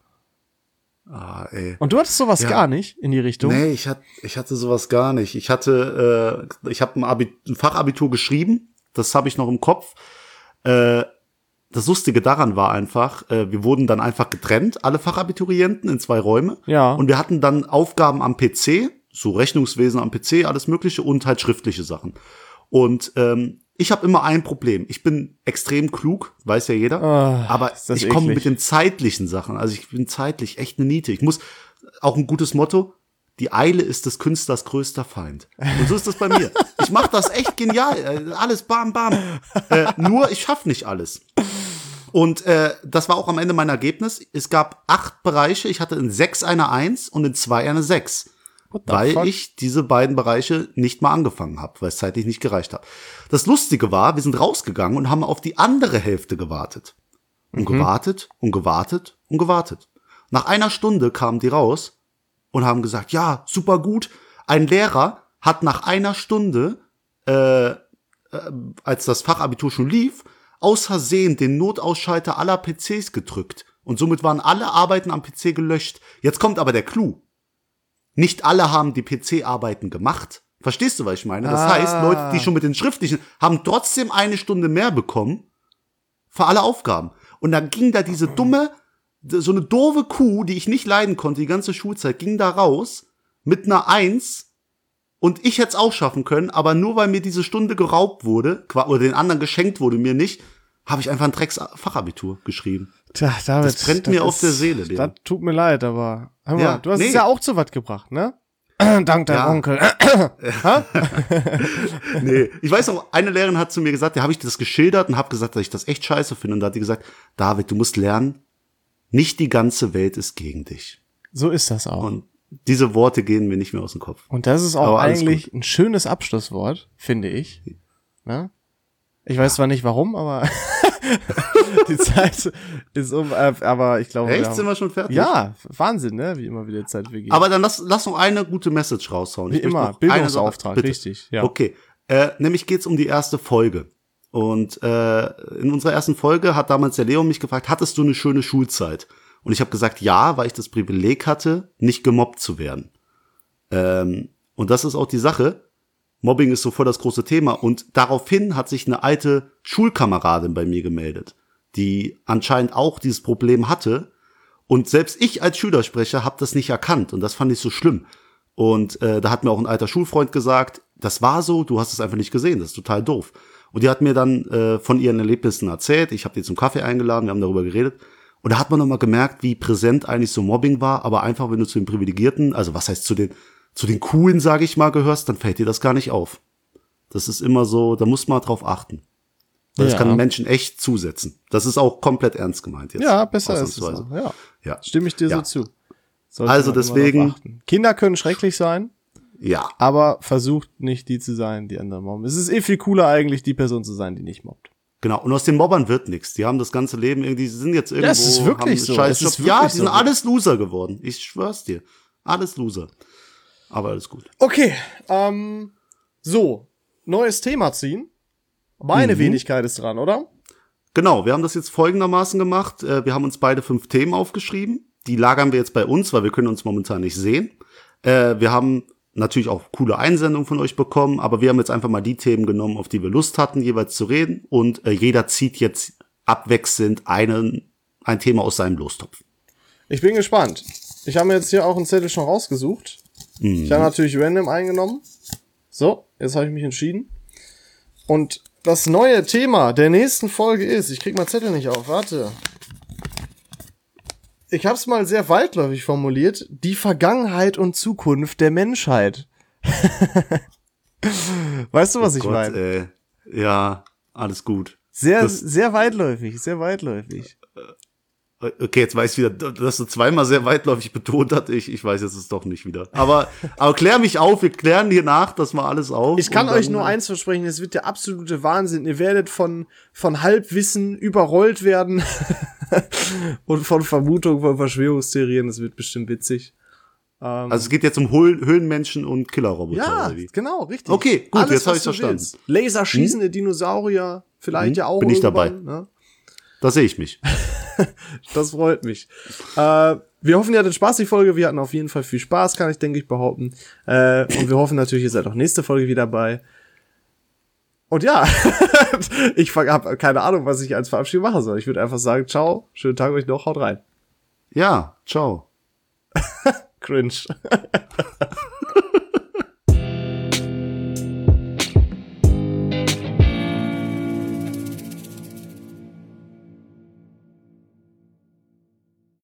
Ah, ey. Und du hattest sowas ja. gar nicht in die Richtung? Nee, ich hatte, ich hatte sowas gar nicht. Ich hatte, äh, ich habe ein, Abi- ein Fachabitur geschrieben. Das habe ich noch im Kopf. Äh, Das Lustige daran war einfach, äh, wir wurden dann einfach getrennt, alle Fachabiturienten in zwei Räume. Ja. Und wir hatten dann Aufgaben am P C, so Rechnungswesen am P C, alles mögliche und halt schriftliche Sachen. Und ähm, ich habe immer ein Problem. Ich bin extrem klug, weiß ja jeder, oh, aber ich komme mit den zeitlichen Sachen. Also ich bin zeitlich echt eine Niete. Ich muss, auch ein gutes Motto, die Eile ist des Künstlers größter Feind. Und so ist das bei mir. Ich mache das echt genial. Alles bam, bam. Äh, nur ich schaff nicht alles. Und äh, das war auch am Ende mein Ergebnis. Es gab acht Bereiche. Ich hatte in sechs eine Eins und in zwei eine Sechs. Weil fuck? ich diese beiden Bereiche nicht mal angefangen habe, weil es zeitlich nicht gereicht hat. Das Lustige war, wir sind rausgegangen und haben auf die andere Hälfte gewartet. Und mhm. gewartet und gewartet und gewartet. Nach einer Stunde kamen die raus und haben gesagt, ja, super gut. Ein Lehrer hat nach einer Stunde, äh, äh, als das Fachabitur schon lief, aus Versehen den Notausschalter aller P Cs gedrückt. Und somit waren alle Arbeiten am P C gelöscht. Jetzt kommt aber der Clou. Nicht alle haben die P C-Arbeiten gemacht. Verstehst du, was ich meine? Das ah. heißt, Leute, die schon mit den schriftlichen, haben trotzdem eine Stunde mehr bekommen für alle Aufgaben. Und dann ging da diese dumme, so eine doofe Kuh, die ich nicht leiden konnte, die ganze Schulzeit, ging da raus mit einer Eins. Und ich hätte es auch schaffen können, aber nur weil mir diese Stunde geraubt wurde, oder den anderen geschenkt wurde, mir nicht, habe ich einfach ein Drecks-Fachabitur geschrieben. Tja, David, das brennt das mir ist, auf der Seele. Das dem. Tut mir leid, aber hör mal, ja, du hast nee. es ja auch zu was gebracht, ne? Dank deinem ja. Onkel. Nee, ich weiß noch, eine Lehrerin hat zu mir gesagt, da habe ich das geschildert und habe gesagt, dass ich das echt scheiße finde. Und da hat die gesagt, David, du musst lernen, nicht die ganze Welt ist gegen dich. So ist das auch. Und diese Worte gehen mir nicht mehr aus dem Kopf. Und das ist auch eigentlich ein schönes Abschlusswort, finde ich. Ne? Ich weiß zwar nicht warum, aber die Zeit ist um, aber ich glaube. Echt? Wir haben, sind wir schon fertig? Ja, Wahnsinn, ne? Wie immer wieder Zeit vergeht. Aber dann lass, lass noch eine gute Message raushauen. Wie ich immer, Bildungsauftrag, richtig. Ja. Okay, äh, nämlich geht's um die erste Folge. Und äh, in unserer ersten Folge hat damals der Leo mich gefragt, hattest du eine schöne Schulzeit? Und ich habe gesagt, ja, weil ich das Privileg hatte, nicht gemobbt zu werden. Ähm, und das ist auch die Sache. Mobbing ist so voll das große Thema. Und daraufhin hat sich eine alte Schulkameradin bei mir gemeldet, die anscheinend auch dieses Problem hatte. Und selbst ich als Schülersprecher habe das nicht erkannt. Und das fand ich so schlimm. Und äh, da hat mir auch ein alter Schulfreund gesagt, das war so, du hast es einfach nicht gesehen, das ist total doof. Und die hat mir dann äh, von ihren Erlebnissen erzählt. Ich habe die zum Kaffee eingeladen, wir haben darüber geredet. Und da hat man nochmal gemerkt, wie präsent eigentlich so Mobbing war. Aber einfach, wenn du zu den Privilegierten, also was heißt zu den zu den Coolen, sage ich mal, gehörst, dann fällt dir das gar nicht auf. Das ist immer so, da muss man drauf achten. Das Ja. kann Menschen echt zusetzen. Das ist auch komplett ernst gemeint jetzt. Ja, besser ist es Ausnahmsweise. auch. Ja. Ja. Stimme ich dir Ja. so zu. Sollte Also man immer deswegen- drauf achten. Kinder können schrecklich sein, Ja. aber versucht nicht die zu sein, die anderen mobben. Es ist eh viel cooler eigentlich, die Person zu sein, die nicht mobbt. Genau. Und aus den Mobbern wird nichts. Die haben das ganze Leben irgendwie, sie sind jetzt irgendwo. es ist wirklich haben so. Scheiß Es ist Job. Ja, wirklich die sind so. alles Loser geworden. Ich schwör's dir. Alles Loser. Aber alles gut. Okay, ähm, so, neues Thema ziehen. Meine Mhm. Wenigkeit ist dran, oder? Genau, wir haben das jetzt folgendermaßen gemacht. Äh, Wir haben uns beide fünf Themen aufgeschrieben. Die lagern wir jetzt bei uns, weil wir können uns momentan nicht sehen. Äh, Wir haben natürlich auch coole Einsendungen von euch bekommen, aber wir haben jetzt einfach mal die Themen genommen, auf die wir Lust hatten, jeweils zu reden. Und äh, jeder zieht jetzt abwechselnd einen, ein Thema aus seinem Lostopf. Ich bin gespannt. Ich habe mir jetzt hier auch einen Zettel schon rausgesucht. Mhm. Ich habe natürlich random eingenommen. So, jetzt habe ich mich entschieden. Und das neue Thema der nächsten Folge ist, ich krieg meinen Zettel nicht auf, warte. Ich habe es mal sehr weitläufig formuliert, die Vergangenheit und Zukunft der Menschheit. Weißt du, was ich Gott, meine? äh, ja, alles gut. Sehr, das- sehr weitläufig, sehr weitläufig. Okay, jetzt weiß ich wieder, dass du zweimal sehr weitläufig betont hat. Ich, ich weiß jetzt es doch nicht wieder. Aber, aber klär mich auf, wir klären hier nach, das mal alles auf. Ich kann und euch dann- nur eins versprechen, es wird der absolute Wahnsinn. Ihr werdet von, von Halbwissen überrollt werden und von Vermutungen, von Verschwörungstheorien. Das wird bestimmt witzig. Ähm, Also es geht jetzt um Höhlen, Höhlenmenschen und Killerroboter, ja, oder wie? genau, richtig. Okay, gut, jetzt hab was ich's du verstanden. willst. Laserschießende Dinosaurier, vielleicht Hm, ja auch bin ich irgendwann, Ne? Da sehe ich mich. Das freut mich. Äh, wir hoffen, ihr hattet Spaß, die Folge. Wir hatten auf jeden Fall viel Spaß, kann ich, denke ich, behaupten. Äh, und wir hoffen natürlich, ihr seid auch nächste Folge wieder dabei. Und ja, ich habe keine Ahnung, was ich als Verabschiedung machen soll. Ich würde einfach sagen, ciao, schönen Tag euch noch, haut rein. Ja, ciao. Cringe.